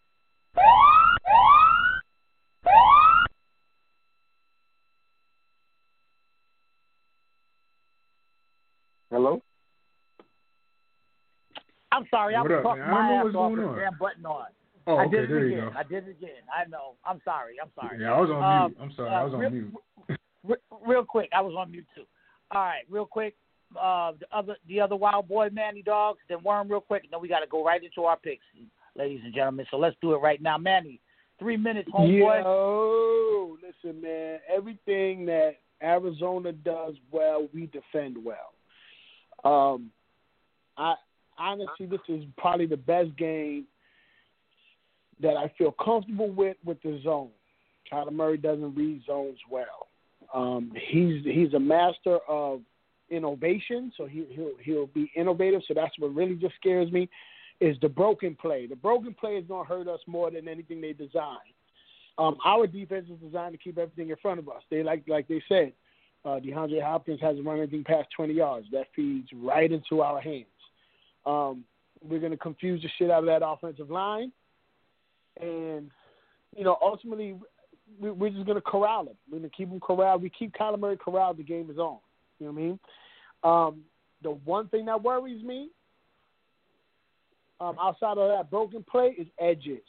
Hello? I'm sorry, I What was up, talking man? I don't my know ass what's off going with on. the damn button on. Oh, I okay, did it there you again. go. I did it again. I know. I'm sorry. I'm sorry. Yeah, I was on Um, mute. I'm sorry, uh, I was on real, mute. Real, real quick, I was on mute too. All right, real quick. Uh, the other, the other wild boy, Manny Dogs, then Worm, real quick. And then we got to go right into our picks, ladies and gentlemen. So let's do it right now, Manny. Three minutes, homeboy. Yo, listen, man. Everything that Arizona does well, we defend well. Um, I honestly, this is probably the best game that I feel comfortable with with the zone. Kyler Murray doesn't read zones well. Um, he's he's a master of innovation, so he, he'll he'll be innovative. So that's what really just scares me is the broken play. The broken play is going to hurt us more than anything they design. Um, our defense is designed to keep everything in front of us. They like like they said, uh, DeAndre Hopkins hasn't run anything past twenty yards. That feeds right into our hands. Um, we're going to confuse the shit out of that offensive line. And, you know, ultimately, we, we're just going to corral him. We're going to keep him corralled. We keep Kyler Murray corralled, the game is on. You know what I mean? Um, the one thing that worries me, um, outside of that broken play, is edges.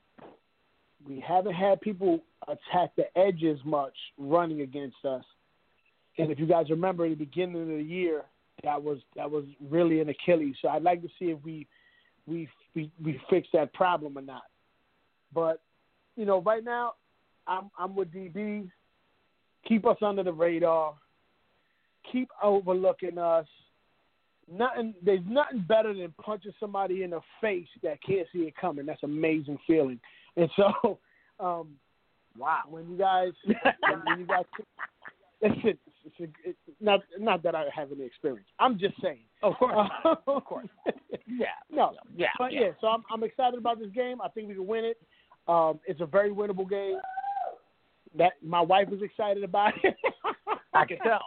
We haven't had people attack the edges much running against us. And if you guys remember, at the beginning of the year, that was that was really an Achilles. So I'd like to see if we we we, we fix that problem or not. But, you know, right now, I'm, I'm with D B. Keep us under the radar. Keep overlooking us. Nothing. There's nothing better than punching somebody in the face that can't see it coming. That's an amazing feeling. And so, um, wow, when you guys, when, when you guys, listen, it's a, it's not not that I have any experience. I'm just saying. Of course, uh, of course. Yeah. No. Yeah. But yeah. yeah, so I'm I'm excited about this game. I think we can win it. Um, it's a very winnable game. That my wife is excited about it. I can tell.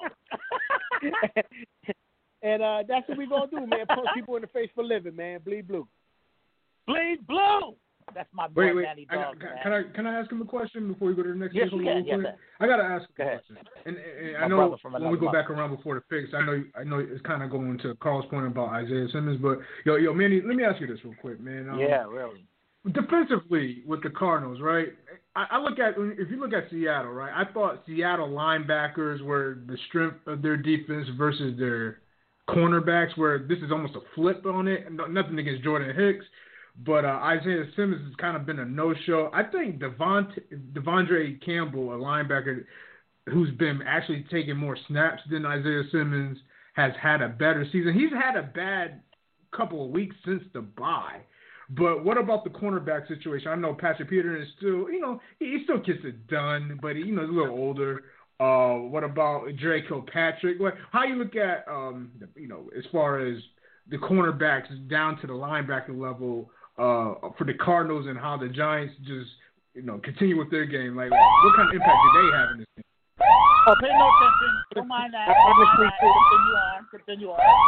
And uh, that's what we're gonna do, man. Punch people in the face for a living, man. Bleed blue. Bleed blue. That's my boy, Wait, wait. Manny I, Dog. can, man. can I can I ask him a question before we go to the next Yes, game? you can. Real Yes, quick? I gotta ask him a question. And, and I My know brother from when another we go mother. back around before the picks, I know I know it's kind of going to Carl's point about Isaiah Simmons, but yo yo Manny, let me ask you this real quick, man. Um, yeah, really. Defensively with the Cardinals, right? I, I look at if you look at Seattle, right? I thought Seattle linebackers were the strength of their defense versus their cornerbacks, where this is almost a flip on it. And nothing against Jordan Hicks, But uh, Isaiah Simmons has kind of been a no-show. I think Devont- Devondre Campbell, a linebacker who's been actually taking more snaps than Isaiah Simmons, has had a better season. He's had a bad couple of weeks since the bye. But what about the cornerback situation? I know Patrick Peterson is still, you know, he, he still gets it done, but he, you know, he's a little older. Uh, what about Dre Kilpatrick? What, how you look at, um, you know, as far as the cornerbacks down to the linebacker level uh, for the Cardinals and how the Giants just, you know, continue with their game? Like, what kind of impact do they have in this game? Oh, pay no attention. Don't mind that. Don't mind that. Continue on. Continue on.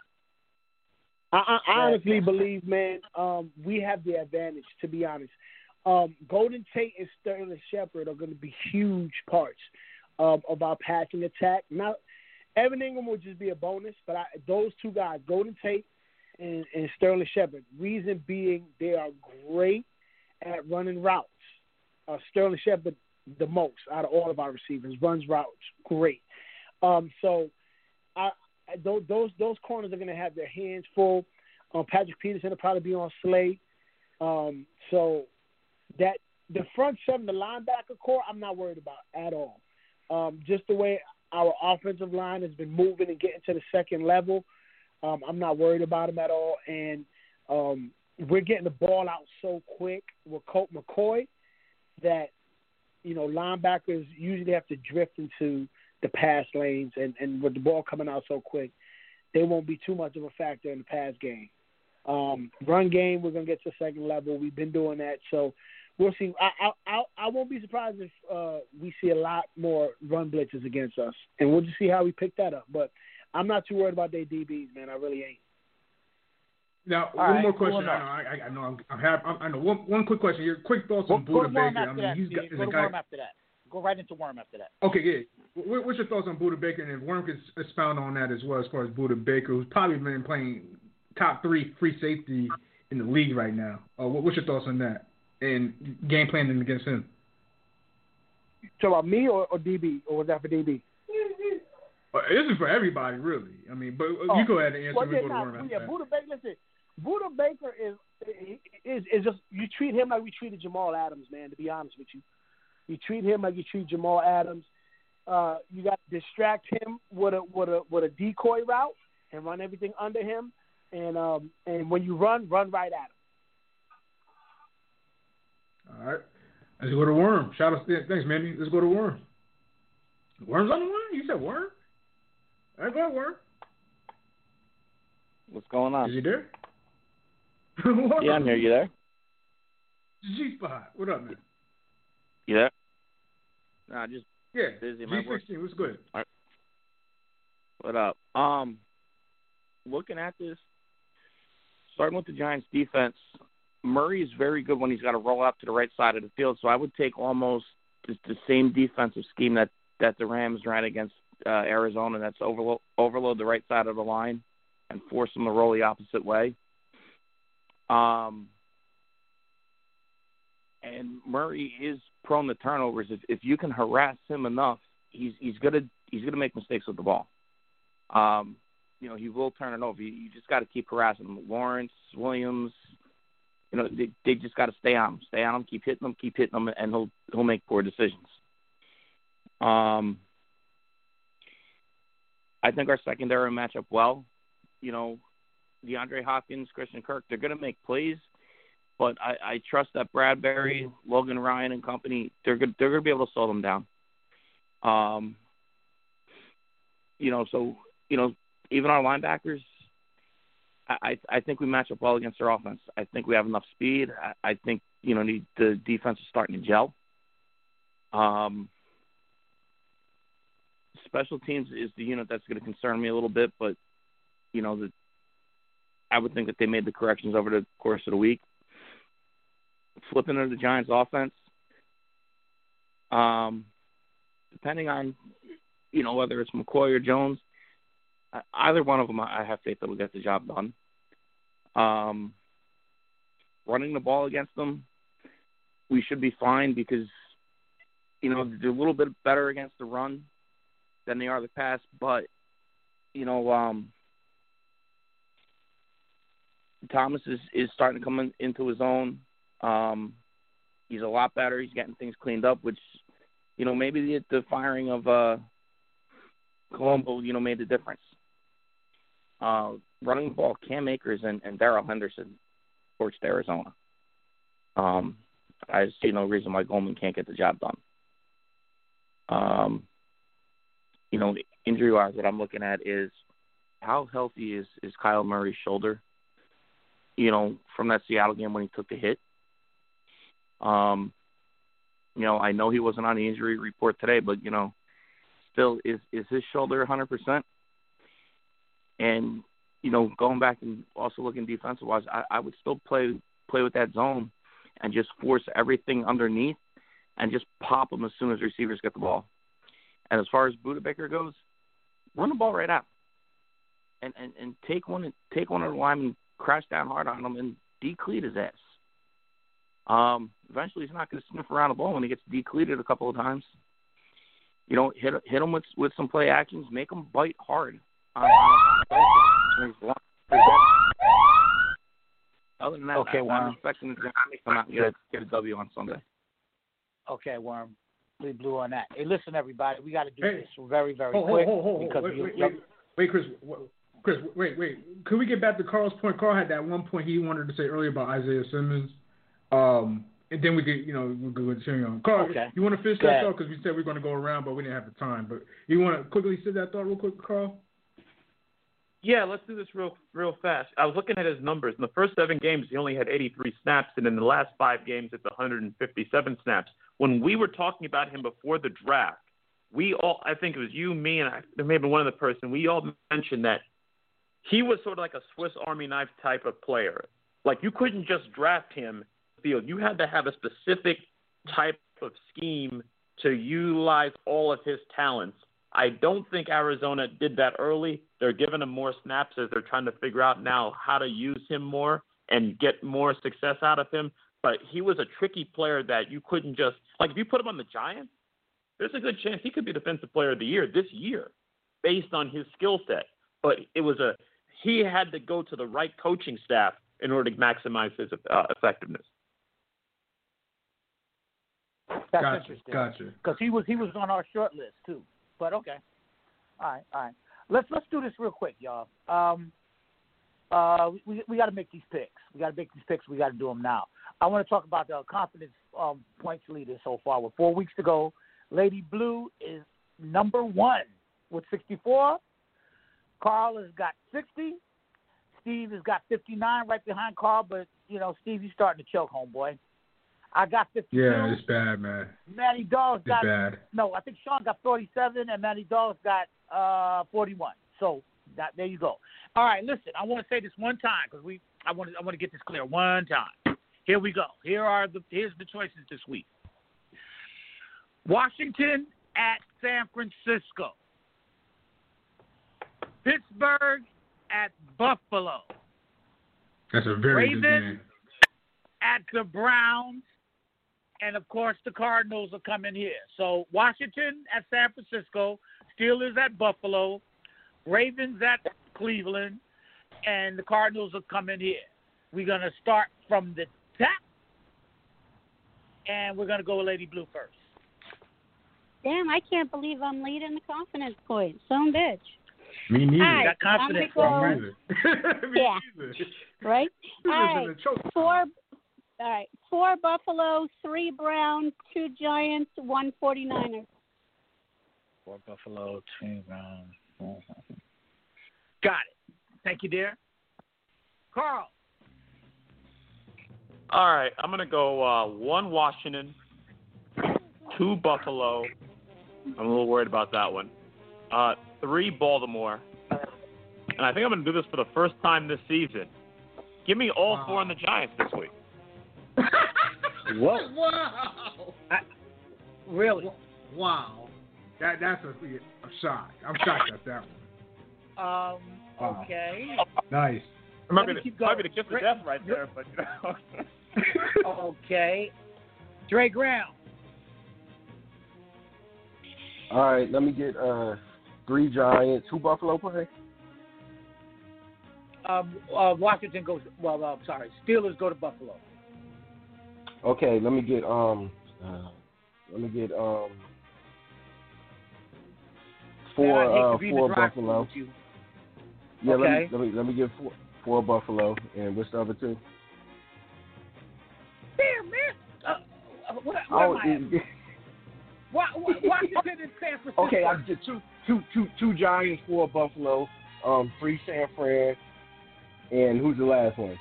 I, I, I honestly believe, man, um, we have the advantage, to be honest. Um, Golden Tate and Sterling Shepard are going to be huge parts um, of our passing attack. Now, Evan Ingram will just be a bonus, but I, those two guys, Golden Tate and, and Sterling Shepard, reason being they are great at running routes. Uh, Sterling Shepard, the most out of all of our receivers, runs routes great. Um, so I, those those those corners are going to have their hands full. Um, Patrick Peterson will probably be on Slade. Um, so that the front seven, the linebacker core, I'm not worried about at all. Um, just the way our offensive line has been moving and getting to the second level, um, I'm not worried about them at all. And um, we're getting the ball out so quick with Colt McCoy that, you know, linebackers usually have to drift into the pass lanes, and, and with the ball coming out so quick, they won't be too much of a factor in the pass game. Um, run game, we're going to get to the second level. We've been doing that, so we'll see. I I, I won't be surprised if uh, we see a lot more run blitzes against us, and we'll just see how we pick that up. But I'm not too worried about their D Bs, man. I really ain't. Now, All one right, more question. cool I know, I, I know, I'm, I'm have, I know. One, one quick question. Your quick thoughts Go, on go Buda to Worm Baker. after I mean, that. he's Steve. got, Go to guy, Worm after that. Go right into Worm after that. Okay, yeah. What, what's your thoughts on Buda Baker? And if Worm could expound on that as well, as far as Buda Baker, who's probably been playing top three free safety in the league right now. Uh, what, what's your thoughts on that and game planning against him? So about me or, or D B, or was that for D B? Uh, this is for everybody, really. I mean, but oh, you go ahead and answer. Well, me yeah, go to nah, Worm after yeah, that. Buda Baker. Listen, Buda Baker is is is just you treat him like we treated Jamal Adams, man. To be honest with you, you treat him like you treat Jamal Adams. Uh, you got to distract him with a with a with a decoy route and run everything under him, and um and when you run, run right at him. All right, let's go to Worm. Shout out, thanks, Manny. Let's go to Worm. Worm's on the line. You said Worm. I got Worm. What's going on? Is he there? Yeah, I'm here. You there? G Spot. What up, man? You there? Nah, just yeah. busy. G sixteen. What's good? All right. What up? Um, looking at this, starting with the Giants' defense, Murray is very good when he's got to roll out to the right side of the field. So I would take almost the, the same defensive scheme that, that the Rams ran against uh, Arizona. That's overload overload the right side of the line and force them to roll the opposite way. Um, and Murray is prone to turnovers. If, if you can harass him enough, he's he's gonna he's gonna make mistakes with the ball. Um, you know, he will turn it over. You, you just got to keep harassing him. Lawrence, Williams, you know, they, they just got to stay on him, stay on him, keep hitting him, keep hitting him, and he'll he'll make poor decisions. Um, I think our secondary will match up well. You know, DeAndre Hopkins, Christian Kirk, they're going to make plays, but I, I trust that Bradbury, Logan Ryan, and company, they're good, they're going to be able to slow them down. Um, you know, so, you know, even our linebackers, I, I think we match up well against their offense. I think we have enough speed. I, I think, you know, the, the defense is starting to gel. Um, special teams is the unit that's going to concern me a little bit, but, you know, the, I would think that they made the corrections over the course of the week. Flipping to the Giants' offense, um, depending on, you know, whether it's McCoy or Jones, either one of them, I have faith that will get the job done. Um, running the ball against them, we should be fine because, you know, they're a little bit better against the run than they are the pass, but, you know, um, Thomas is, is starting to come in, into his own. Um, he's a lot better. He's getting things cleaned up, which, you know, maybe the, the firing of uh, Colombo, you know, made the difference. Uh, running the ball, Cam Akers and, and Darrell Henderson torched Arizona. Um, I see no reason why Goldman can't get the job done. Um, you know, injury-wise, what I'm looking at is how healthy is, is Kyle Murray's shoulder, you know, from that Seattle game when he took the hit. Um, you know, I know he wasn't on the injury report today, but, you know, still, is, is his shoulder one hundred percent? And, you know, going back and also looking defensive-wise, I, I would still play play with that zone and just force everything underneath and just pop them as soon as receivers get the ball. And as far as Budda Baker goes, run the ball right out. And, and, and take one take one of the linemen, crash down hard on him, and decleat his ass. Um, eventually, he's not going to sniff around the ball when he gets decleated a couple of times. You know, hit hit him with with some play actions, make him bite hard. On, on Other than that, okay, I, Worm. I'm expecting the Giants to come out and get a, get a W on Sunday. Okay, Worm. We blew on that. Hey, listen, everybody, we got to do Hey. this very, very Hold, quick. hold, hold, hold, because wait, you, wait, wait, wait, Chris. Chris, wait, wait. Could we get back to Carl's point? Carl had that one point he wanted to say earlier about Isaiah Simmons. Um, and then we could, you know, we'll go with Cherry on. Carl, Okay. you want to finish Go that ahead. thought? Because we said we are going to go around, but we didn't have the time. But you want to quickly say that thought real quick, Carl? Yeah, let's do this real real fast. I was looking at his numbers. In the first seven games, he only had eighty-three snaps, and in the last five games, it's one hundred fifty-seven snaps. When we were talking about him before the draft, we all, I think it was you, me, and I, there may have been one other person, we all mentioned that he was sort of like a Swiss Army knife type of player. Like, you couldn't just draft him in the field. You had to have a specific type of scheme to utilize all of his talents. I don't think Arizona did that early. They're giving him more snaps as they're trying to figure out now how to use him more and get more success out of him. But he was a tricky player that you couldn't just – like, if you put him on the Giants, there's a good chance he could be Defensive Player of the Year this year based on his skill set. But it was a – he had to go to the right coaching staff in order to maximize his uh, effectiveness. That's Gotcha, interesting. gotcha. Because he was he was on our short list too. But okay, all right, all right. Let's let's do this real quick, y'all. Um, uh, we we got to make these picks. We got to make these picks. We got to do them now. I want to talk about the confidence um, points leader so far. With four weeks to go, Lady Blue is number one with sixty-four. Carl has got sixty. Steve has got fifty-nine, right behind Carl. But you know, Steve, you're starting to choke, homeboy. I got fifty-two. Yeah, it's bad, man. Manny Dawes It's got bad. no. I think Sean got forty-seven, and Manny Dawes got uh, forty-one. So that there you go. All right, listen. I want to say this one time because we. I want to. I want to get this clear one time. Here we go. Here are the. Here's the choices this week. Washington at San Francisco. Pittsburgh at Buffalo. That's a very Ravens good game. at the Browns. And, of course, the Cardinals will come in here. So, Washington at San Francisco, Steelers at Buffalo, Ravens at Cleveland, and the Cardinals will come in here. We're going to start from the top, and we're going to go with Lady Blue first. Damn, I can't believe I'm leading the confidence points. Some bitch. Me neither. All right, got confidence. I'm Me gonna neither. go, Me yeah. neither. right? This All is right. in a choke. Four. All right. Four Buffalo, three Browns, two Giants, one 49ers. Four Buffalo, two Browns. Got it. Thank you, dear. Carl. All right, I'm going to go uh, one Washington, two Buffalo. I'm a little worried about that one. Uh, three Baltimore. And I think I'm going to do this for the first time this season. Give me all Wow. four on the Giants this week. Whoa. Wow. I, really? Wow. That that's a, a shock. I'm shocked at that one. Um, Wow. okay. Nice. It might Let be me the, keep might be going. the kiss of Great. death right there, but you know. Okay. Dre Graham. All right, let me get uh three Giants. Who Buffalo play? um, uh, Washington goes. Well, uh, sorry, Steelers go to Buffalo. Okay, let me get um, uh, let me get um, four uh, four Buffalo. Yeah, okay. let me let me let me get four four Buffalo, and what's the other two? Damn, man. Uh, what what oh, am I? Washington and San Francisco. Okay, I get two two two two Giants, four Buffalo, um, three San Fran, and who's the last one?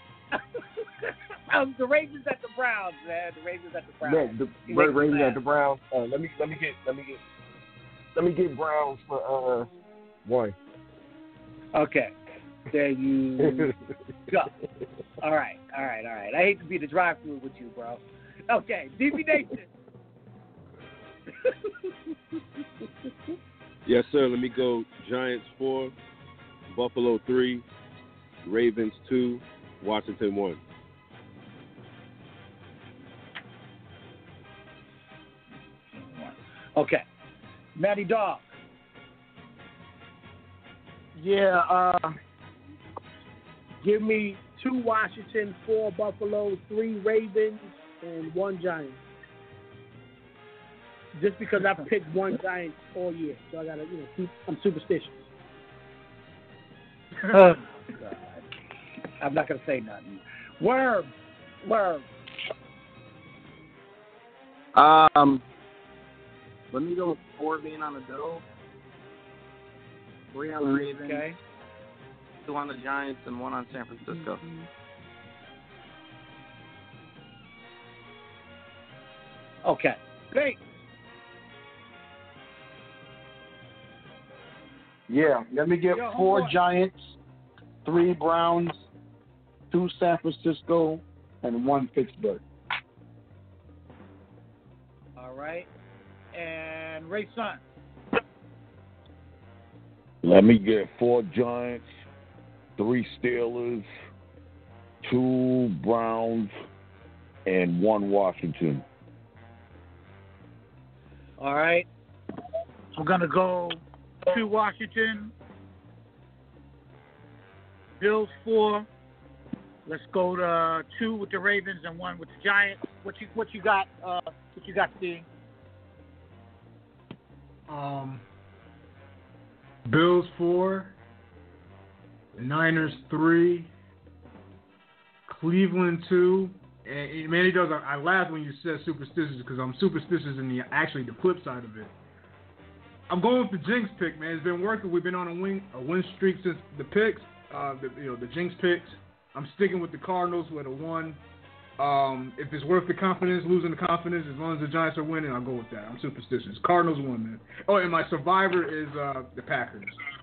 um, the Ravens at the Browns, man. The Ravens at the Browns. Man, the Ra- Ravens at the Browns. Uh, let me let me get let me get let me get Browns for uh one. Okay, there you go. All right, all right, all right. I hate to be the drive-through with you, bro. Okay, D B Nation. Yes, sir. Let me go. Giants four, Buffalo three, Ravens two, Washington one. Okay, Matty Dog. Yeah, uh, give me two Washington, four Buffalo, three Ravens, and one Giant. Just because I've picked one Giant all year, so I gotta, you know, keep. I'm superstitious. Oh, God. I'm not gonna say nothing. Worm, worm. Um, let me go with four being on the Bills, three on the Ravens, Okay. two on the Giants, and one on San Francisco. Mm-hmm. Okay. Great. Yeah, let me get Yo, four homeboy. Giants, three Browns, two San Francisco, and one Pittsburgh. All right. And Ray Sun. Let me get four Giants, three Steelers, two Browns, and one Washington. All right. I'm going to go to Washington. Bills four. Let's go to two with the Ravens and one with the Giants. What you what you got? Uh, what you got, Steve? Um, Bills four, Niners three, Cleveland two. And man, he does. I, I laughed when you said superstitious because I'm superstitious in the actually the flip side of it. I'm going with the Jinx pick, man. It's been working. We've been on a win a win streak since the picks. Uh, the, you know the Jinx picks. I'm sticking with the Cardinals with a one. Um, if it's worth the confidence, losing the confidence, as long as the Giants are winning, I'll go with that. I'm superstitious. Cardinals won, man. Oh, and my survivor is uh, the Packers.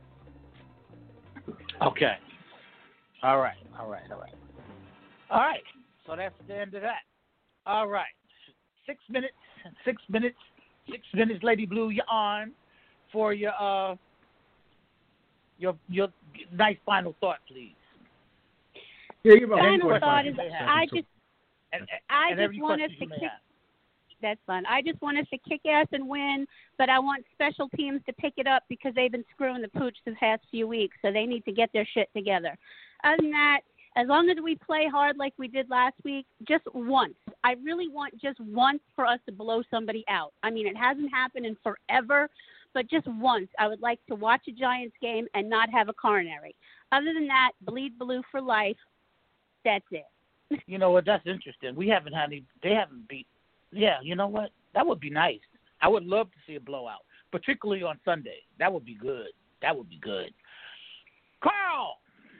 Okay. All right. All right. All right. All right. So that's the end of that. All right. Six minutes. Six minutes. Six minutes, Lady Blue. You're on for your uh your your nice final thought, please. Yeah, you Final thought is I just And, I and just want us to kick. have. That's fun. I just want us to kick ass and win, but I want special teams to pick it up because they've been screwing the pooch the past few weeks, so they need to get their shit together. Other than that, as long as we play hard like we did last week, just once. I really want just once for us to blow somebody out. I mean, it hasn't happened in forever, but just once. I would like to watch a Giants game and not have a coronary. Other than that, bleed blue for life. That's it. You know what? That's interesting. We haven't had any. They haven't beat. Yeah, you know what? That would be nice. I would love to see a blowout, particularly on Sunday. That would be good. That would be good. Carl.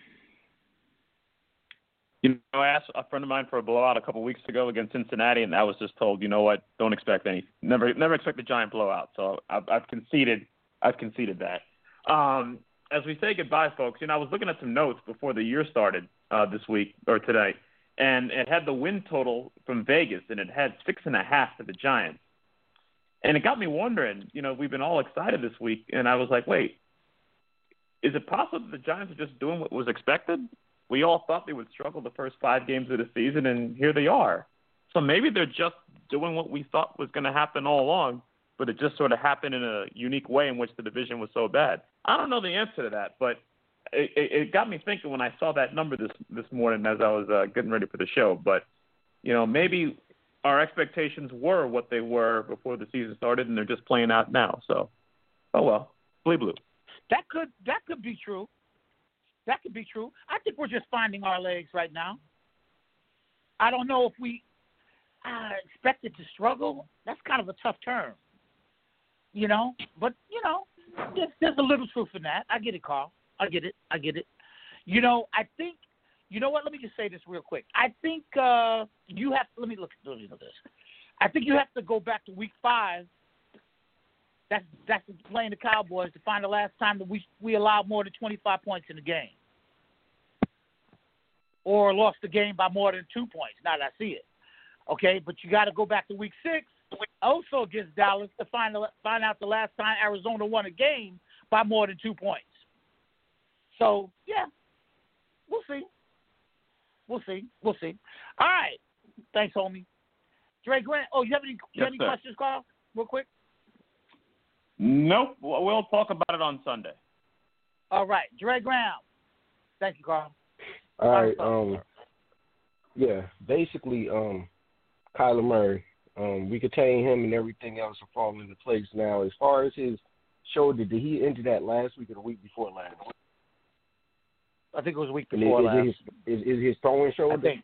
You know, I asked a friend of mine for a blowout a couple weeks ago against Cincinnati, and I was just told, you know what? Don't expect any. Never, never expect a giant blowout. So I've, I've conceded. I've conceded that. Um, as we say goodbye, folks, you know, I was looking at some notes before the year started uh, this week or today. And it had the win total from Vegas, and it had six and a half for the Giants. And it got me wondering, you know, we've been all excited this week, and I was like, wait, is it possible that the Giants are just doing what was expected? We all thought they would struggle the first five games of the season, and here they are. So maybe they're just doing what we thought was going to happen all along, but it just sort of happened in a unique way in which the division was so bad. I don't know the answer to that, but it, it got me thinking when I saw that number this this morning as I was uh, getting ready for the show. But you know, maybe our expectations were what they were before the season started, and they're just playing out now. So, oh well, Blue Blue. That could that could be true. That could be true. I think we're just finding our legs right now. I don't know if we uh, expected to struggle. That's kind of a tough term, you know. But you know, there's, there's a little truth in that. I get it, Carl. I get it. I get it. You know, I think. You know what? Let me just say this real quick. I think uh, you have. Let me look. Let me look at this. I think you have to go back to week five. That's that's playing the Cowboys to find the last time that we we allowed more than twenty-five points in the game, or lost the game by more than two points. Now that I see it, okay. But you got to go back to week six, also against Dallas, to find the, find out the last time Arizona won a game by more than two points. So yeah, we'll see. We'll see. We'll see. All right. Thanks, homie. Dre Grant. Oh, you have any, you yes, have any sir. questions, Carl? Real quick. Nope. We'll talk about it on Sunday. All right. Dre Graham. Thank you, Carl. All right. Um, yeah, basically, um, Kyler Murray, um, we contain him and everything else will fall into place now. As far as his shoulder, did he injure that last week or the week before last? I think it was a week before is, last. Is, is, is his throwing shoulder? I think.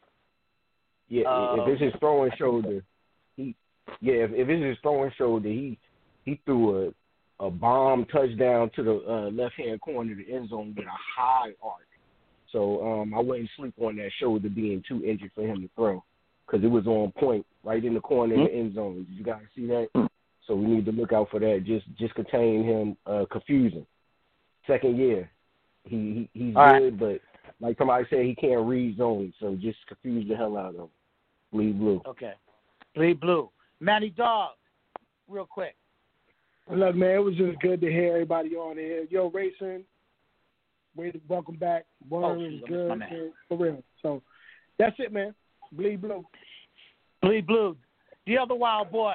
Yeah, Uh, if it's his throwing shoulder, he yeah, if, if it's his throwing shoulder, he he threw a a bomb touchdown to the uh, left hand corner of the end zone with a high arc. So um, I wouldn't sleep on that shoulder being too injured for him to throw, because it was on point right in the corner mm-hmm. of the end zone. Did you guys see that? Mm-hmm. So we need to look out for that. Just just contain him, uh, confusing. Second year, he, he he's All good, right. But like somebody said, he can't read zones, so just confuse the hell out of him. Bleed blue. Okay. Bleed blue. Manny Dog, real quick. Look, man, it was just good to hear everybody on here. Yo, Racing, way to welcome back. Worm oh, is shoot, good, man, for real. So that's it, man. Bleed blue. Bleed blue. The other wild boy.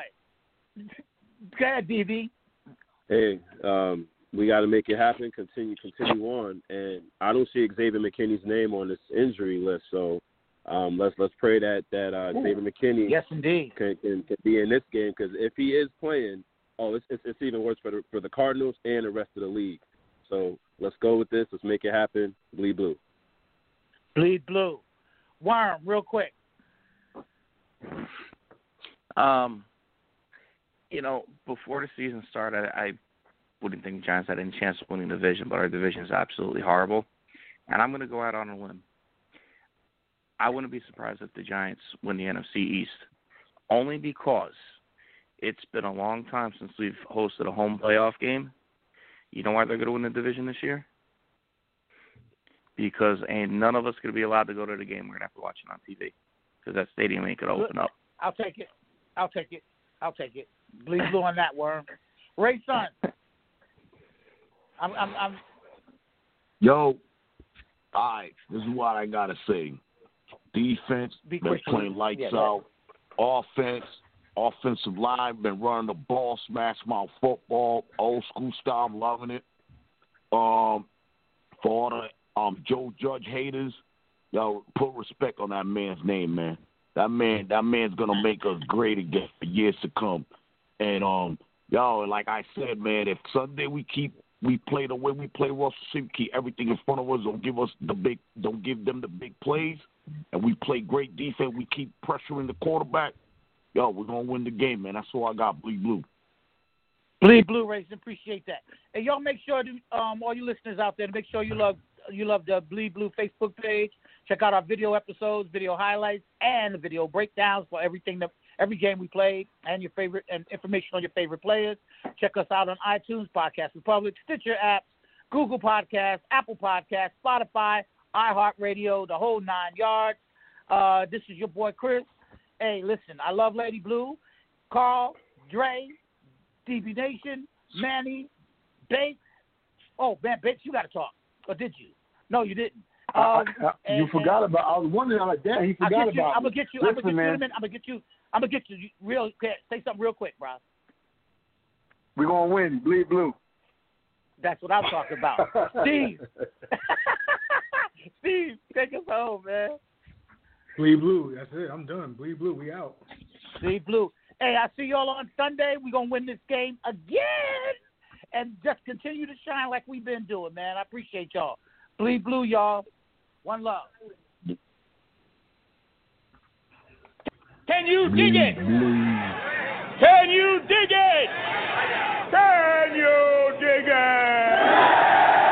Go ahead, D V. Hey, um, we got to make it happen. Continue, continue on. And I don't see Xavier McKinney's name on this injury list, so um, let's let's pray that that uh, Xavier McKinney yes, indeed, can, can, can be in this game, because if he is playing, oh, it's, it's it's even worse for the for the Cardinals and the rest of the league. So let's go with this. Let's make it happen. Bleed blue. Bleed blue. Worm, real quick. Um, you know, before the season started, I, I wouldn't think the Giants had any chance of winning the division, but our division is absolutely horrible. And I'm going to go out on a limb. I wouldn't be surprised if the Giants win the N F C East, only because it's been a long time since we've hosted a home playoff game. You know why they're going to win the division this year? Because ain't none of us going to be allowed to go to the game. We're going to have to watch it on T V, because that stadium ain't going to open up. I'll take it. I'll take it. I'll take it. Bleed blue on that, Worm. Ray Sun. I'm, I'm, I'm. Yo, all right. This is what I gotta say. Defense Be been quick, playing please. lights Yeah, out. Offense, offensive line been running the ball, smash mouth football, old school style. I'm loving it. Um, for all the um Joe Judge haters, yo, put respect on that man's name, man. That man, that man's gonna make us great again for years to come. And um, yo, like I said, man, if Sunday we keep we play the way we play Russell Simmons, keep everything in front of us, don't give us the big, don't give them the big plays, and we play great defense, we keep pressuring the quarterback, yo, we're gonna win the game, man. That's all I got. Bleed blue. Bleed blue, Racing. Appreciate that. And y'all make sure to, um, all you listeners out there, to make sure you love you love the Bleed Blue Facebook page. Check out our video episodes, video highlights, and the video breakdowns for everything that every game we played, and your favorite and information on your favorite players. Check us out on iTunes, Podcast Republic, Stitcher apps, Google Podcasts, Apple Podcasts, Spotify, iHeartRadio, the whole nine yards. Uh, this is your boy Chris. Hey, listen, I love Lady Blue, Carl, Dre, D B Nation, Manny, Bates. Oh, man, Bates, you got to talk. Or did you? No, you didn't. Um, I, I, and, you forgot about. I was wondering how like that. He forgot you, about. I'm gonna get you. Listen, I'm gonna get man, you in a minute. I'm gonna get you. I'm gonna get you real. Say something real quick, bro. we're gonna win. Bleed blue. That's what I'm talking about. Steve. Steve, take us home, man. Bleed blue. That's it. I'm done. Bleed blue. We out. Bleed blue. Hey, I see y'all on Sunday. We're going to win this game again and just continue to shine like we've been doing, man. I appreciate y'all. Bleed blue, y'all. One love. Can you dig it? Can you dig it? Can you dig it?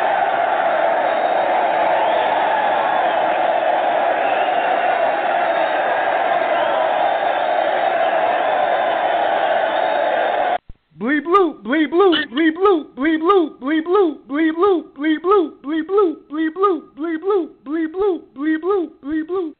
Bleed blue, bleed blue, bleed blue, bleed blue, bleed blue, bleed blue, bleed blue, bleed blue, bleed blue, bleed blue, bleed blue, bleed blue, bleed blue.